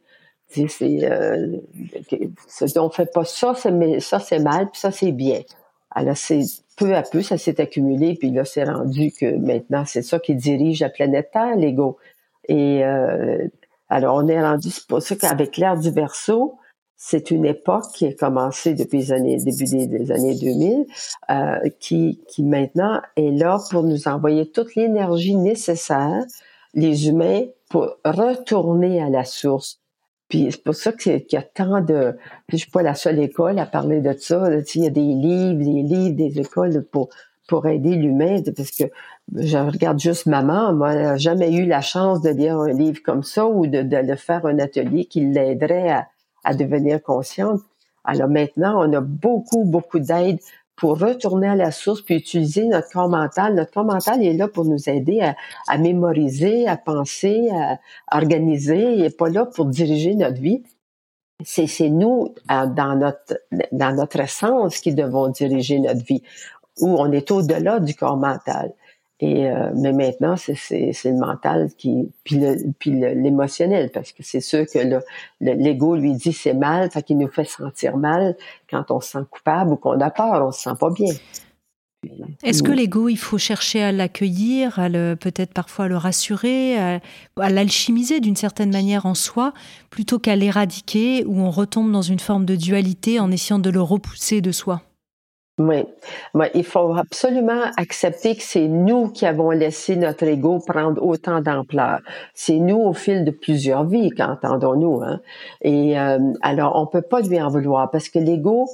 On fait pas ça, ça c'est mal, puis ça c'est bien. Alors c'est peu à peu, ça s'est accumulé, puis là c'est rendu que maintenant c'est ça qui dirige la planète Terre, l'ego. Et alors on est rendu, c'est pour ça qu'avec l'ère du Verseau, c'est une époque qui a commencé depuis début des années 2000, qui maintenant est là pour nous envoyer toute l'énergie nécessaire, les humains, pour retourner à la source. Puis c'est pour ça qu'il y a tant de... Je suis pas la seule école à parler de ça. Il y a des livres, des écoles pour aider l'humain, parce que je regarde juste maman, moi, elle n'a jamais eu la chance de lire un livre comme ça ou de le faire un atelier qui l'aiderait à devenir consciente. Alors maintenant, on a beaucoup, beaucoup d'aide pour retourner à la source puis utiliser notre corps mental. Notre corps mental est là pour nous aider à mémoriser, à penser, à organiser. Il n'est pas là pour diriger notre vie. C'est nous, dans notre essence, qui devons diriger notre vie, où on est au-delà du corps mental. Mais maintenant, c'est le mental puis l'émotionnel, parce que c'est sûr que l'ego lui dit c'est mal, fait qu'il nous fait sentir mal quand on se sent coupable ou qu'on a peur, on se sent pas bien. Est-ce que l'ego, il faut chercher à l'accueillir, peut-être parfois à le rassurer, à l'alchimiser d'une certaine manière en soi, plutôt qu'à l'éradiquer, où on retombe dans une forme de dualité en essayant de le repousser de soi? Oui. Ouais, il faut absolument accepter que c'est nous qui avons laissé notre ego prendre autant d'ampleur. C'est nous au fil de plusieurs vies, qu'entendons-nous, hein. Et alors, on peut pas lui en vouloir parce que l'ego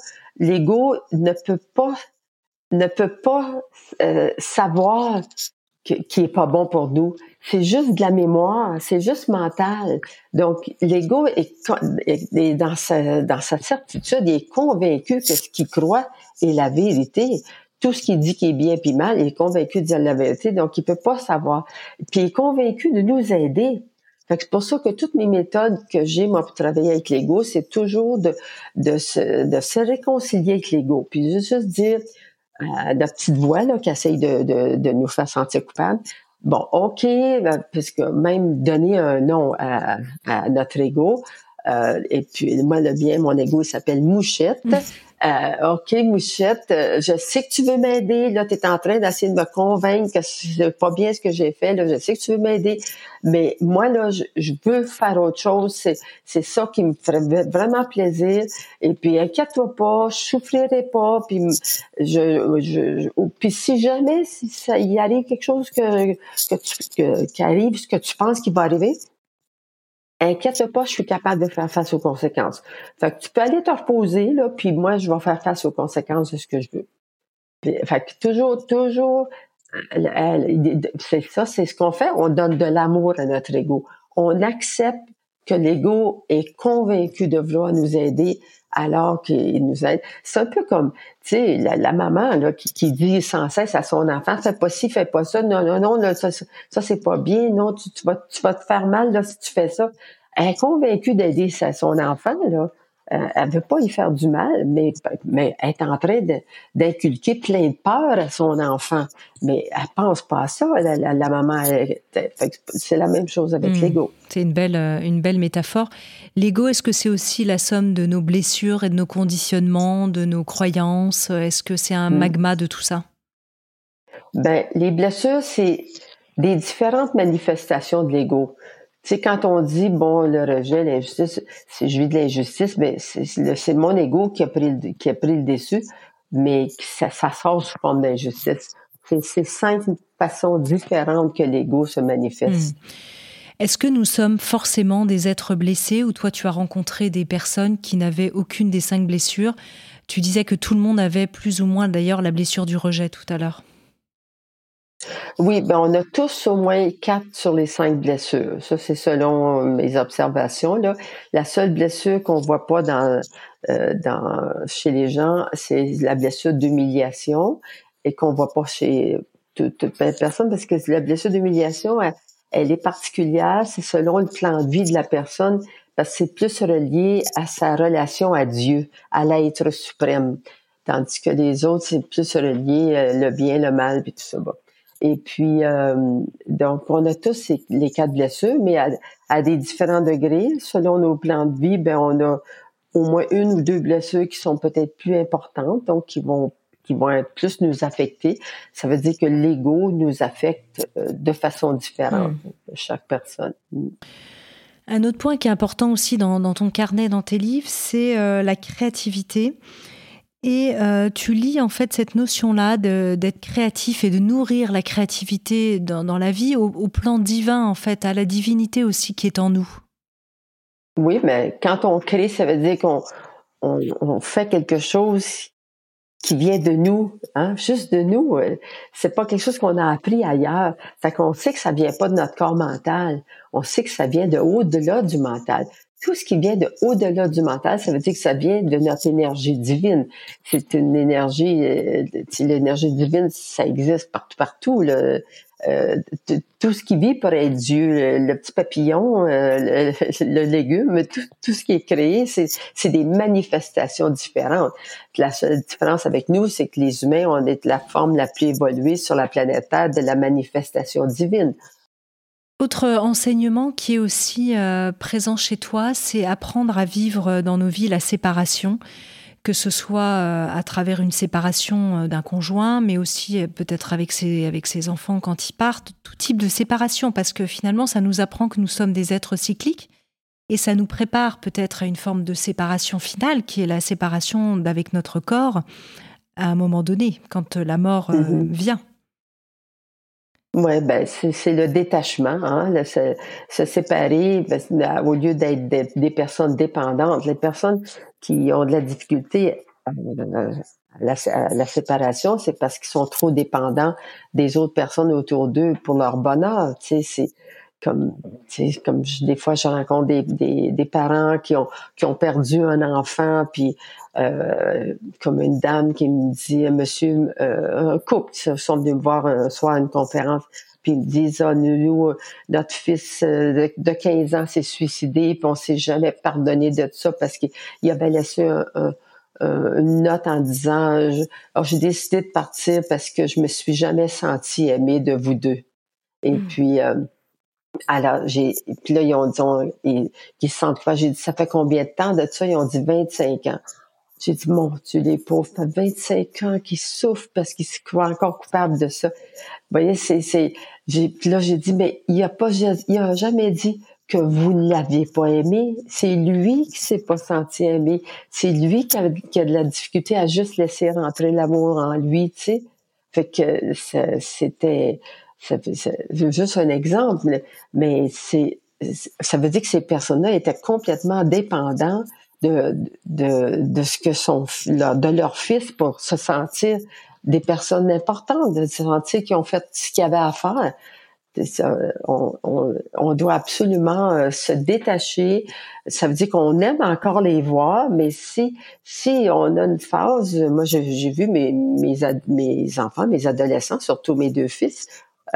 ne peut pas savoir qui est pas bon pour nous. C'est juste de la mémoire, c'est juste mental. Donc, l'ego est dans sa certitude, il est convaincu que ce qu'il croit est la vérité. Tout ce qu'il dit qui est bien puis mal, il est convaincu de dire la vérité, donc il peut pas savoir. Puis il est convaincu de nous aider. Fait que c'est pour ça que toutes mes méthodes que j'ai, moi, pour travailler avec l'ego, c'est toujours de se réconcilier avec l'ego. Puis juste dire la petite voix là, qui essaye de nous faire sentir coupables. Bon, OK, parce que même donner un nom à notre ego, et puis moi, mon ego, il s'appelle Mouchette. OK, Mouchette, je sais que tu veux m'aider. Là, tu es en train d'essayer de me convaincre que c'est pas bien ce que j'ai fait. Là, je sais que tu veux m'aider. Mais moi, là, je veux faire autre chose. C'est ça qui me ferait vraiment plaisir. Et puis, inquiète-toi pas, je souffrirai pas. Puis, puis si jamais il arrive quelque chose qui arrive, ce que tu penses qu'il va arriver, inquiète pas, je suis capable de faire face aux conséquences. Fait que tu peux aller te reposer, là, puis moi, je vais faire face aux conséquences de ce que je veux. Puis, fait que toujours, c'est ça, c'est ce qu'on fait. On donne de l'amour à notre ego. On accepte que l'ego est convaincu de vouloir nous aider alors qu'il nous aide. C'est un peu comme, tu sais, la maman là qui dit sans cesse à son enfant, fais pas ci, fais pas ça, non, là, ça c'est pas bien, non, tu vas te faire mal là si tu fais ça. Elle est convaincue d'aider son enfant là. Elle veut pas y faire du mal, mais elle est en train d'inculquer plein de peur à son enfant. Mais elle pense pas à ça, la maman. C'est la même chose avec l'ego. C'est une belle métaphore. L'ego, est-ce que c'est aussi la somme de nos blessures et de nos conditionnements, de nos croyances? Est-ce que c'est un magma de tout ça? Ben, les blessures, c'est des différentes manifestations de l'ego. Tu sais, quand on dit, bon, le rejet, l'injustice, je vis de l'injustice, mais c'est mon ego qui a pris le dessus, mais ça sort sous forme d'injustice. C'est 5 façons différentes que l'ego se manifeste. Est-ce que nous sommes forcément des êtres blessés ou toi, tu as rencontré des personnes qui n'avaient aucune des 5 blessures? Tu disais que tout le monde avait plus ou moins, d'ailleurs, la blessure du rejet tout à l'heure. Oui, ben on a tous au moins 4 sur les 5 blessures. Ça, c'est selon mes observations, là. La seule blessure qu'on voit pas chez les gens, c'est la blessure d'humiliation et qu'on voit pas chez toute personne parce que la blessure d'humiliation, elle est particulière. C'est selon le plan de vie de la personne parce que c'est plus relié à sa relation à Dieu, à l'être suprême. Tandis que les autres, c'est plus relié le bien, le mal, puis tout ça. Bon. Et puis, donc, on a tous les 4 blessures, mais à des différents degrés. Selon nos plans de vie, ben on a au moins 1 ou 2 blessures qui sont peut-être plus importantes, donc qui vont plus nous affecter. Ça veut dire que l'ego nous affecte de façon différente, chaque personne. Un autre point qui est important aussi dans ton carnet, dans tes livres, c'est la créativité. Et tu lis en fait cette notion-là d'être créatif et de nourrir la créativité dans la vie au plan divin, en fait, à la divinité aussi qui est en nous. Oui, mais quand on crée, ça veut dire qu'on fait quelque chose qui vient de nous, hein, juste de nous. C'est pas quelque chose qu'on a appris ailleurs. Fait qu'on sait que ça vient pas de notre corps mental. On sait que ça vient de au-delà du mental. Tout ce qui vient de au-delà du mental, ça veut dire que ça vient de notre énergie divine. C'est une énergie, l'énergie divine, ça existe partout. Tout ce qui vit pourrait être Dieu, le petit papillon, le légume, tout ce qui est créé, c'est des manifestations différentes. La seule différence avec nous, c'est que les humains, on est la forme la plus évoluée sur la planète Terre de la manifestation divine. Autre enseignement qui est aussi présent chez toi, c'est apprendre à vivre dans nos vies la séparation, que ce soit à travers une séparation d'un conjoint, mais aussi peut-être avec ses enfants quand ils partent, tout type de séparation, parce que finalement, ça nous apprend que nous sommes des êtres cycliques et ça nous prépare peut-être à une forme de séparation finale, qui est la séparation avec notre corps, à un moment donné, quand la mort vient. Oui, ben c'est le détachement, hein, se séparer au lieu d'être des personnes dépendantes. Les personnes qui ont de la difficulté à la séparation, c'est parce qu'ils sont trop dépendants des autres personnes autour d'eux pour leur bonheur. Tu sais, c'est comme, des fois je rencontre des parents qui ont perdu un enfant, puis comme une dame qui me dit, monsieur, un couple qui sont venus me voir un soir à une conférence, puis ils me disent, nous, notre fils de 15 ans s'est suicidé, puis on s'est jamais pardonné de ça parce qu'il avait laissé une note en disant, j'ai décidé de partir parce que je me suis jamais sentie aimée de vous deux. Et puis alors, puis là, ils se sentent pas. J'ai dit, ça fait combien de temps de ça? Ils ont dit 25 ans. J'ai dit, mon Dieu, les pauvres, ça fait 25 ans qu'ils souffrent parce qu'ils se croient encore coupables de ça. Vous voyez, puis là, j'ai dit, mais il a jamais dit que vous ne l'aviez pas aimé. C'est lui qui s'est pas senti aimé. C'est lui qui a de la difficulté à juste laisser rentrer l'amour en lui, tu sais. Fait que c'était juste un exemple, mais ça veut dire que ces personnes-là étaient complètement dépendants de ce que de leur fils pour se sentir des personnes importantes, de se sentir qu'ils ont fait ce qu'il y avait à faire. On doit absolument se détacher. Ça veut dire qu'on aime encore les voir, mais si on a une phase, moi j'ai vu mes enfants, mes adolescents, surtout mes deux fils,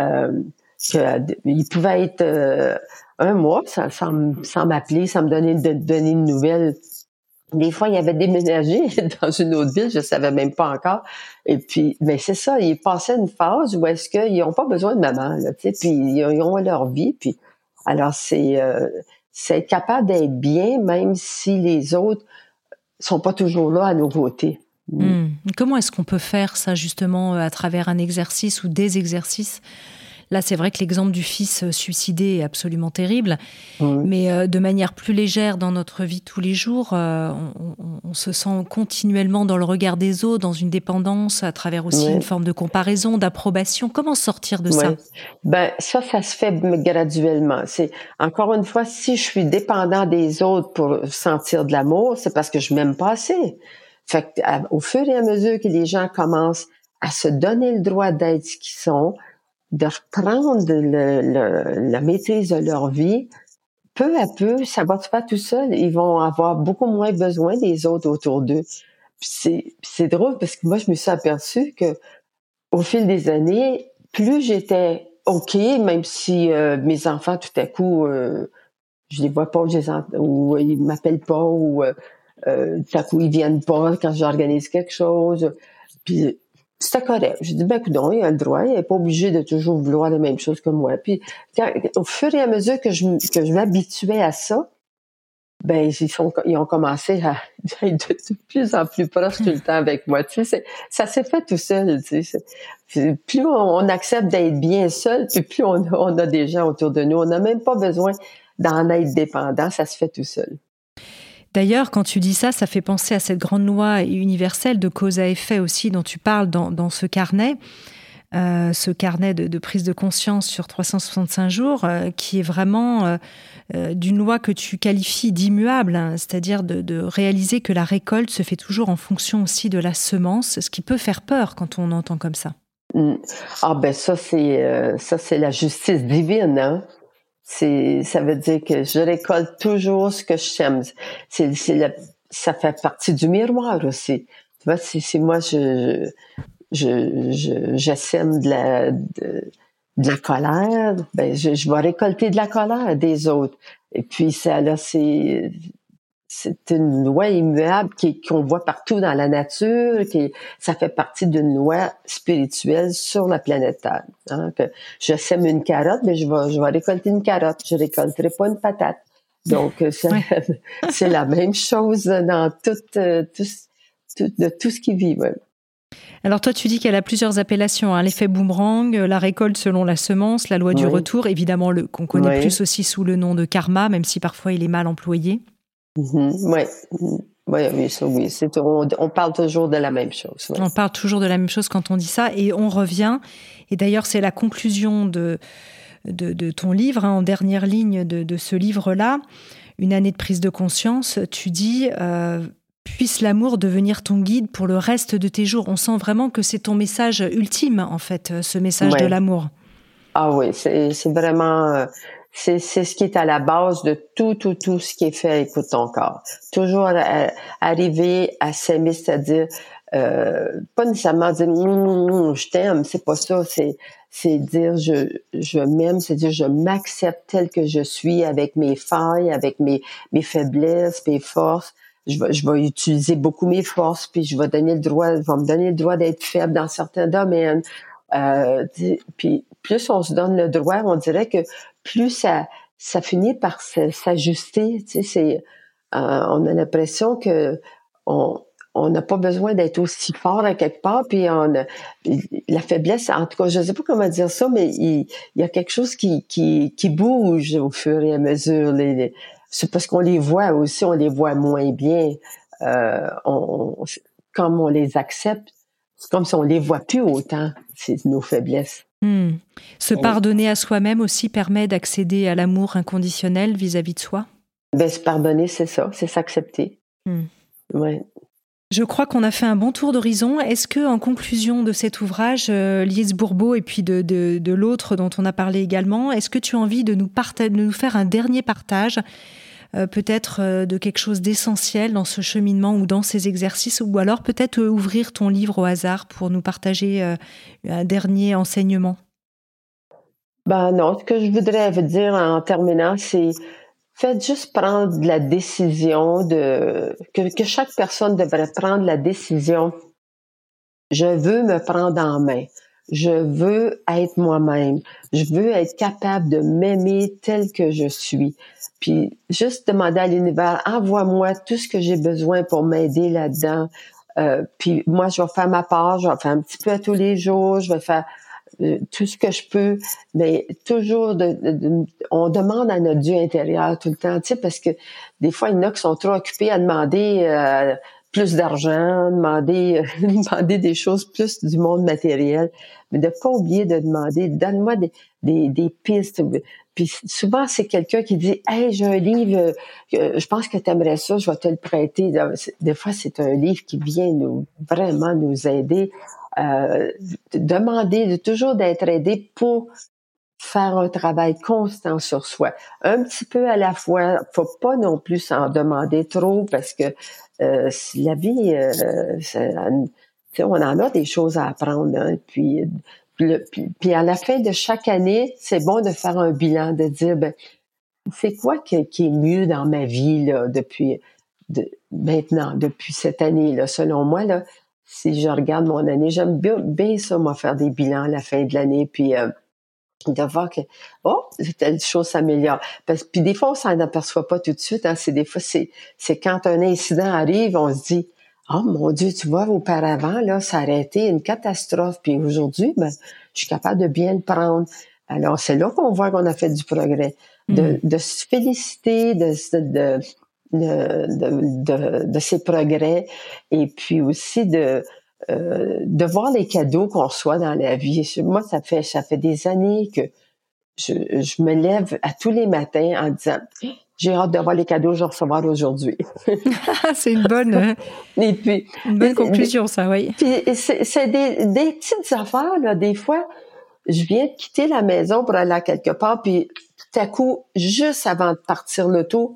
qu'ils pouvaient être un mois sans m'appeler, sans me donner une nouvelle. Des fois, il avait déménagé dans une autre ville, je savais même pas encore. Et puis, mais c'est ça, ils passaient une phase où est-ce qu'ils ont pas besoin de maman, là, tu sais, puis ils ont leur vie. Puis, alors c'est être capable d'être bien, même si les autres sont pas toujours là à nos côtés. Comment est-ce qu'on peut faire ça justement à travers un exercice ou des exercices? Là, c'est vrai que l'exemple du fils suicidé est absolument terrible, mais de manière plus légère dans notre vie tous les jours, on se sent continuellement dans le regard des autres, dans une dépendance, à travers aussi une forme de comparaison, d'approbation. Comment sortir de ça? Ben ça se fait graduellement. C'est encore une fois, si je suis dépendant des autres pour sentir de l'amour, c'est parce que je m'aime pas assez. Fait que, au fur et à mesure que les gens commencent à se donner le droit d'être ce qu'ils sont, de reprendre la maîtrise de leur vie, peu à peu, ça va se faire tout seul. Ils vont avoir beaucoup moins besoin des autres autour d'eux. Puis c'est drôle parce que moi, je me suis aperçue que au fil des années, plus j'étais OK, même si mes enfants, tout à coup, je les vois pas, ou ils m'appellent pas, ou tout à coup, ils viennent pas quand j'organise quelque chose. Puis c'était correct. J'ai dit, coudonc, il a le droit, il n'est pas obligé de toujours vouloir la même chose que moi. Puis, au fur et à mesure que je m'habituais à ça, ils ont commencé à être de plus en plus proches tout le temps avec moi. Tu sais, ça s'est fait tout seul, tu sais. Plus on accepte d'être bien seul, puis plus on a des gens autour de nous. On n'a même pas besoin d'en être dépendant, ça se fait tout seul. D'ailleurs, quand tu dis ça, ça fait penser à cette grande loi universelle de cause à effet aussi dont tu parles dans ce carnet de prise de conscience sur 365 jours, qui est vraiment d'une loi que tu qualifies d'immuable, hein, c'est-à-dire de réaliser que la récolte se fait toujours en fonction aussi de la semence, ce qui peut faire peur quand on entend comme ça. Ça c'est la justice divine, hein. Ça veut dire que je récolte toujours ce que je sème. Ça fait partie du miroir aussi. Tu vois, si moi je sème de la colère, je vais récolter de la colère des autres. Et puis c'est une loi immuable qu'on voit partout dans la nature, ça fait partie d'une loi spirituelle sur la planète Terre. Hein, que je sème une carotte, mais je vais récolter une carotte. Je récolterai pas une patate. Donc, c'est la même chose dans tout ce qui vit. Ouais. Alors toi, tu dis qu'elle a plusieurs appellations, hein, l'effet boomerang, la récolte selon la semence, la loi du retour, évidemment qu'on connaît plus aussi sous le nom de karma, même si parfois il est mal employé. Oui, ça, oui. On parle toujours de la même chose. Oui. On parle toujours de la même chose quand on dit ça, et on revient. Et d'ailleurs, c'est la conclusion de ton livre, en dernière ligne de ce livre-là, Une année de prise de conscience. Tu dis puisse l'amour devenir ton guide pour le reste de tes jours. On sent vraiment que c'est ton message ultime, en fait, ce message de l'amour. Ah oui, c'est vraiment... c'est ce qui est à la base de tout ce qui est fait à Écoute ton corps. Toujours arriver à s'aimer, c'est-à-dire pas nécessairement dire je t'aime, c'est pas ça, c'est dire je m'aime, c'est dire je m'accepte tel que je suis, avec mes failles, avec mes faiblesses, mes forces. Je vais utiliser beaucoup mes forces, puis je vais me donner le droit d'être faible dans certains domaines. Puis plus on se donne le droit, on dirait que plus ça finit par s'ajuster. Tu sais, on a l'impression que on n'a pas besoin d'être aussi fort à quelque part, puis la faiblesse, en tout cas, je ne sais pas comment dire ça, mais il y a quelque chose qui bouge au fur et à mesure. C'est parce qu'on les voit aussi, on les voit moins bien. Comme on les accepte, c'est comme si on les voit plus autant, c'est nos faiblesses. Se pardonner à soi-même aussi permet d'accéder à l'amour inconditionnel vis-à-vis de soi? Ben, se pardonner, c'est ça, c'est s'accepter. Ouais. Je crois qu'on a fait un bon tour d'horizon. Est-ce que, en conclusion de cet ouvrage, Lise Bourbeau et puis de l'autre dont on a parlé également, est-ce que tu as envie de nous faire un dernier partage, peut-être de quelque chose d'essentiel dans ce cheminement ou dans ces exercices, ou alors peut-être ouvrir ton livre au hasard pour nous partager un dernier enseignement? Ben non, ce que je voudrais vous dire en terminant, c'est faites juste prendre la décision que chaque personne devrait prendre la décision. Je veux me prendre en main. Je veux être moi-même. Je veux être capable de m'aimer tel que je suis. Puis juste demander à l'univers, envoie-moi tout ce que j'ai besoin pour m'aider là-dedans. Puis moi, je vais faire ma part. Je vais faire un petit peu à tous les jours. Je vais faire tout ce que je peux, mais toujours on demande à notre Dieu intérieur tout le temps, tu sais, parce que des fois, il y en a qui sont trop occupés à demander plus d'argent, demander des choses plus du monde matériel, mais de pas oublier de demander, donne-moi des pistes. Puis souvent, c'est quelqu'un qui dit, hey, j'ai un livre, je pense que tu aimerais ça, je vais te le prêter. Des fois, c'est un livre qui vient vraiment nous aider. Demander toujours d'être aidé pour faire un travail constant sur soi. Un petit peu à la fois, faut pas non plus s'en demander trop parce que la vie, on en a des choses à apprendre. Hein, puis à la fin de chaque année, c'est bon de faire un bilan, de dire, c'est quoi qui est mieux dans ma vie là, depuis cette année là, selon moi là. Si je regarde mon année, j'aime bien ça, moi, faire des bilans à la fin de l'année, puis de voir que, telle chose s'améliore. Puis des fois, on s'en aperçoit pas tout de suite. Hein, des fois, c'est quand un incident arrive, on se dit, oh mon Dieu, tu vois, auparavant, là, ça aurait été une catastrophe. Puis aujourd'hui, je suis capable de bien le prendre. Alors, c'est là qu'on voit qu'on a fait du progrès. De se féliciter, de ses progrès, et puis aussi de voir les cadeaux qu'on reçoit dans la vie. Moi, ça fait des années que je me lève à tous les matins en disant j'ai hâte de voir les cadeaux que je vais recevoir aujourd'hui. C'est une bonne conclusion, ça, oui. Puis c'est des petites affaires, là. Des fois, je viens de quitter la maison pour aller à quelque part, puis tout à coup, juste avant de partir l'auto,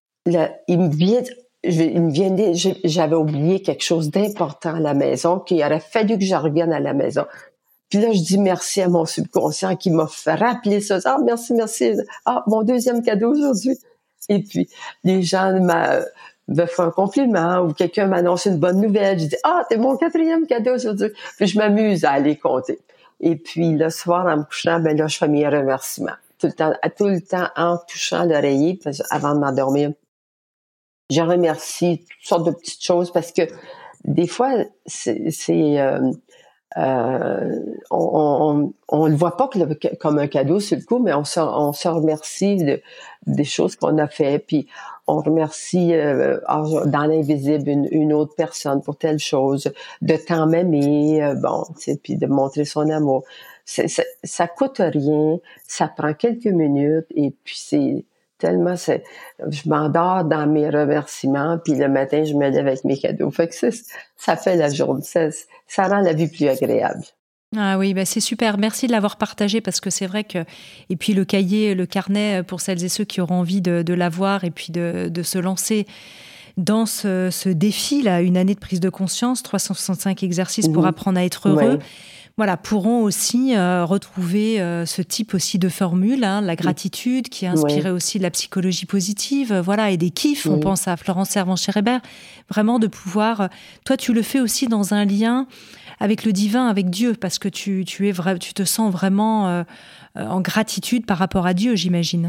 j'avais oublié quelque chose d'important à la maison, qu'il aurait fallu que je revienne à la maison. Puis là, je dis merci à mon subconscient qui m'a fait rappeler ça. Ah, merci. Ah, mon deuxième cadeau aujourd'hui. Et puis, les gens me font un compliment ou quelqu'un m'annonce une bonne nouvelle. Je dis, c'est mon 4e cadeau aujourd'hui. Puis je m'amuse à aller compter. Et puis, le soir, en me couchant, là, je fais mes remerciements. Tout le temps en touchant l'oreiller, avant de m'endormir. Je remercie toutes sortes de petites choses parce que des fois, on le voit pas comme un cadeau sur le coup, mais on se remercie des choses qu'on a fait, puis on remercie dans l'invisible une autre personne pour telle chose, de tant m'aimer, puis de montrer son amour. Ça coûte rien, ça prend quelques minutes, et puis c'est tellement, je m'endors dans mes remerciements, puis le matin, je me lève avec mes cadeaux. Fait que ça fait la journée, ça rend la vie plus agréable. Ah oui, c'est super. Merci de l'avoir partagé, parce que c'est vrai que... Et puis le cahier, le carnet, pour celles et ceux qui auront envie de l'avoir et puis de se lancer dans ce défi-là, une année de prise de conscience, 365 exercices pour apprendre à être heureux. Oui. Voilà, pourront aussi retrouver ce type aussi de formule, la gratitude, qui est inspirée aussi de la psychologie positive, et des kiffs. On pense à Florence Servan-Schreiber, vraiment de pouvoir... Toi, tu le fais aussi dans un lien avec le divin, avec Dieu, parce que tu te sens vraiment en gratitude par rapport à Dieu, j'imagine.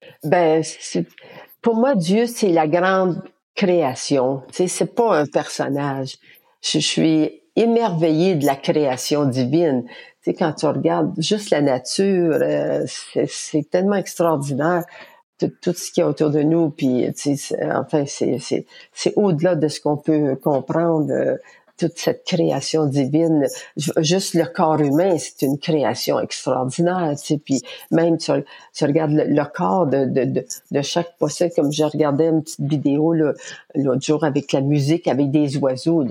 Pour moi, Dieu, c'est la grande création. C'est pas un personnage. Je suis émerveillée de la création divine. Quand tu regardes juste la nature, c'est tellement extraordinaire, tout ce qu'il y a autour de nous. Puis, c'est au-delà de ce qu'on peut comprendre. Toute cette création divine, juste le corps humain, c'est une création extraordinaire, puis même tu regardes le corps de chaque possède, comme je regardais une petite vidéo l'autre jour avec la musique, avec des oiseaux,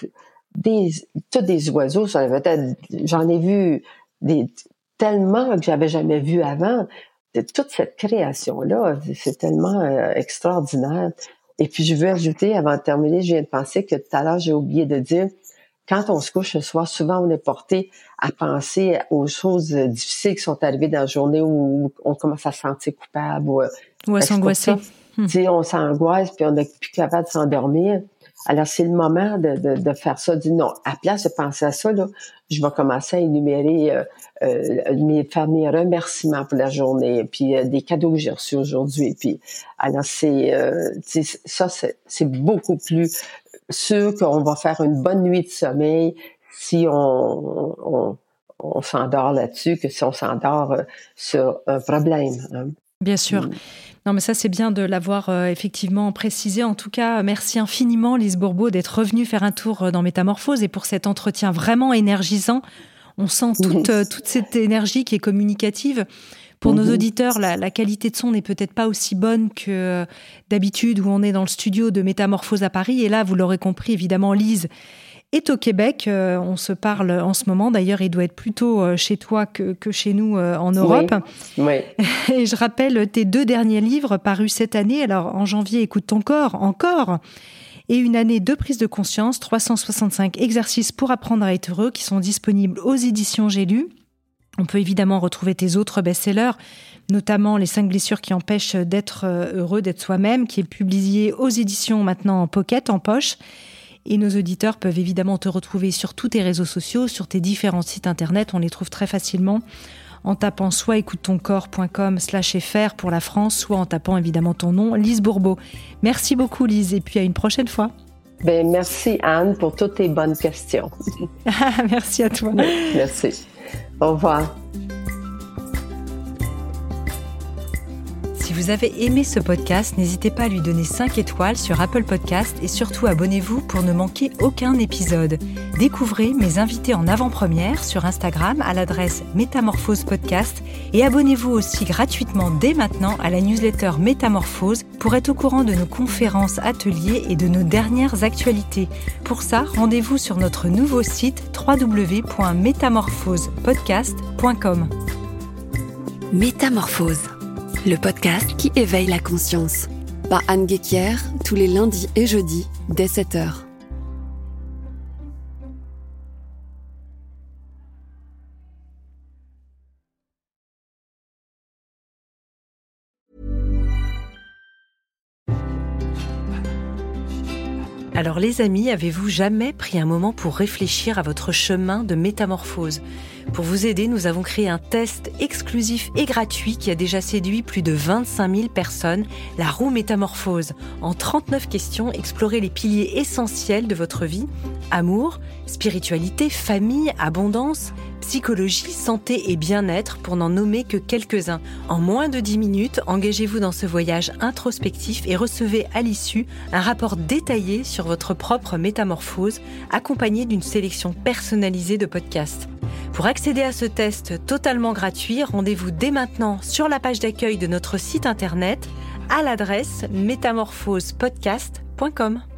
tous des oiseaux, j'en ai vu tellement que j'avais jamais vu avant. Toute cette création-là, c'est tellement extraordinaire. Et puis, je veux ajouter, avant de terminer, je viens de penser que tout à l'heure, j'ai oublié de dire, quand on se couche ce soir, souvent, on est porté à penser aux choses difficiles qui sont arrivées dans la journée où on commence à se sentir coupable ou à s'angoisser. On s'angoisse puis on n'est plus capable de s'endormir. Alors, c'est le moment de faire ça. Dire non, à place de penser à ça, là, je vais commencer à énumérer, faire mes remerciements pour la journée, puis des cadeaux que j'ai reçus aujourd'hui. Puis, alors, c'est beaucoup plus sûr qu'on va faire une bonne nuit de sommeil si on s'endort là-dessus que si on s'endort sur un problème. Hein. Bien sûr. Non, mais ça, c'est bien de l'avoir effectivement précisé. En tout cas, merci infiniment, Lise Bourbeau, d'être revenue faire un tour dans Métamorphose et pour cet entretien vraiment énergisant. On sent toute cette énergie qui est communicative. Pour nos auditeurs, la qualité de son n'est peut-être pas aussi bonne que d'habitude où on est dans le studio de Métamorphose à Paris. Et là, vous l'aurez compris, évidemment, Lise est au Québec. On se parle en ce moment. D'ailleurs, il doit être plutôt chez toi que chez nous en Europe. Oui. Et je rappelle tes 2 derniers livres parus cette année. Alors, en janvier, Écoute ton corps, encore. Et une année de prise de conscience, 365 exercices pour apprendre à être heureux, qui sont disponibles aux éditions J'ai lu. On peut évidemment retrouver tes autres best-sellers, notamment Les 5 blessures qui empêchent d'être heureux, d'être soi-même, qui est publié aux éditions maintenant en pocket, en poche. Et nos auditeurs peuvent évidemment te retrouver sur tous tes réseaux sociaux, sur tes différents sites internet. On les trouve très facilement en tapant soit écoutetoncorps.com/fr pour la France, soit en tapant évidemment ton nom, Lise Bourbeau. Merci beaucoup, Lise, et puis à une prochaine fois. Merci, Anne, pour toutes tes bonnes questions. Merci à toi. Merci. Au revoir. Si vous avez aimé ce podcast, n'hésitez pas à lui donner 5 étoiles sur Apple Podcast et surtout abonnez-vous pour ne manquer aucun épisode. Découvrez mes invités en avant-première sur Instagram à l'adresse Métamorphose Podcast et abonnez-vous aussi gratuitement dès maintenant à la newsletter Métamorphose pour être au courant de nos conférences, ateliers et de nos dernières actualités. Pour ça, rendez-vous sur notre nouveau site www.métamorphosepodcast.com. Métamorphose, le podcast qui éveille la conscience. Par Anne Guéquière, tous les lundis et jeudis, dès 7h. Alors les amis, avez-vous jamais pris un moment pour réfléchir à votre chemin de métamorphose ? Pour vous aider, nous avons créé un test exclusif et gratuit qui a déjà séduit plus de 25 000 personnes, la roue métamorphose. En 39 questions, explorez les piliers essentiels de votre vie Amour, spiritualité, famille, abondance, psychologie, santé et bien-être, pour n'en nommer que quelques-uns. En moins de 10 minutes, engagez-vous dans ce voyage introspectif et recevez à l'issue un rapport détaillé sur votre propre métamorphose, accompagné d'une sélection personnalisée de podcasts. Pour accéder à ce test totalement gratuit, rendez-vous dès maintenant sur la page d'accueil de notre site internet à l'adresse métamorphosePodcast.com.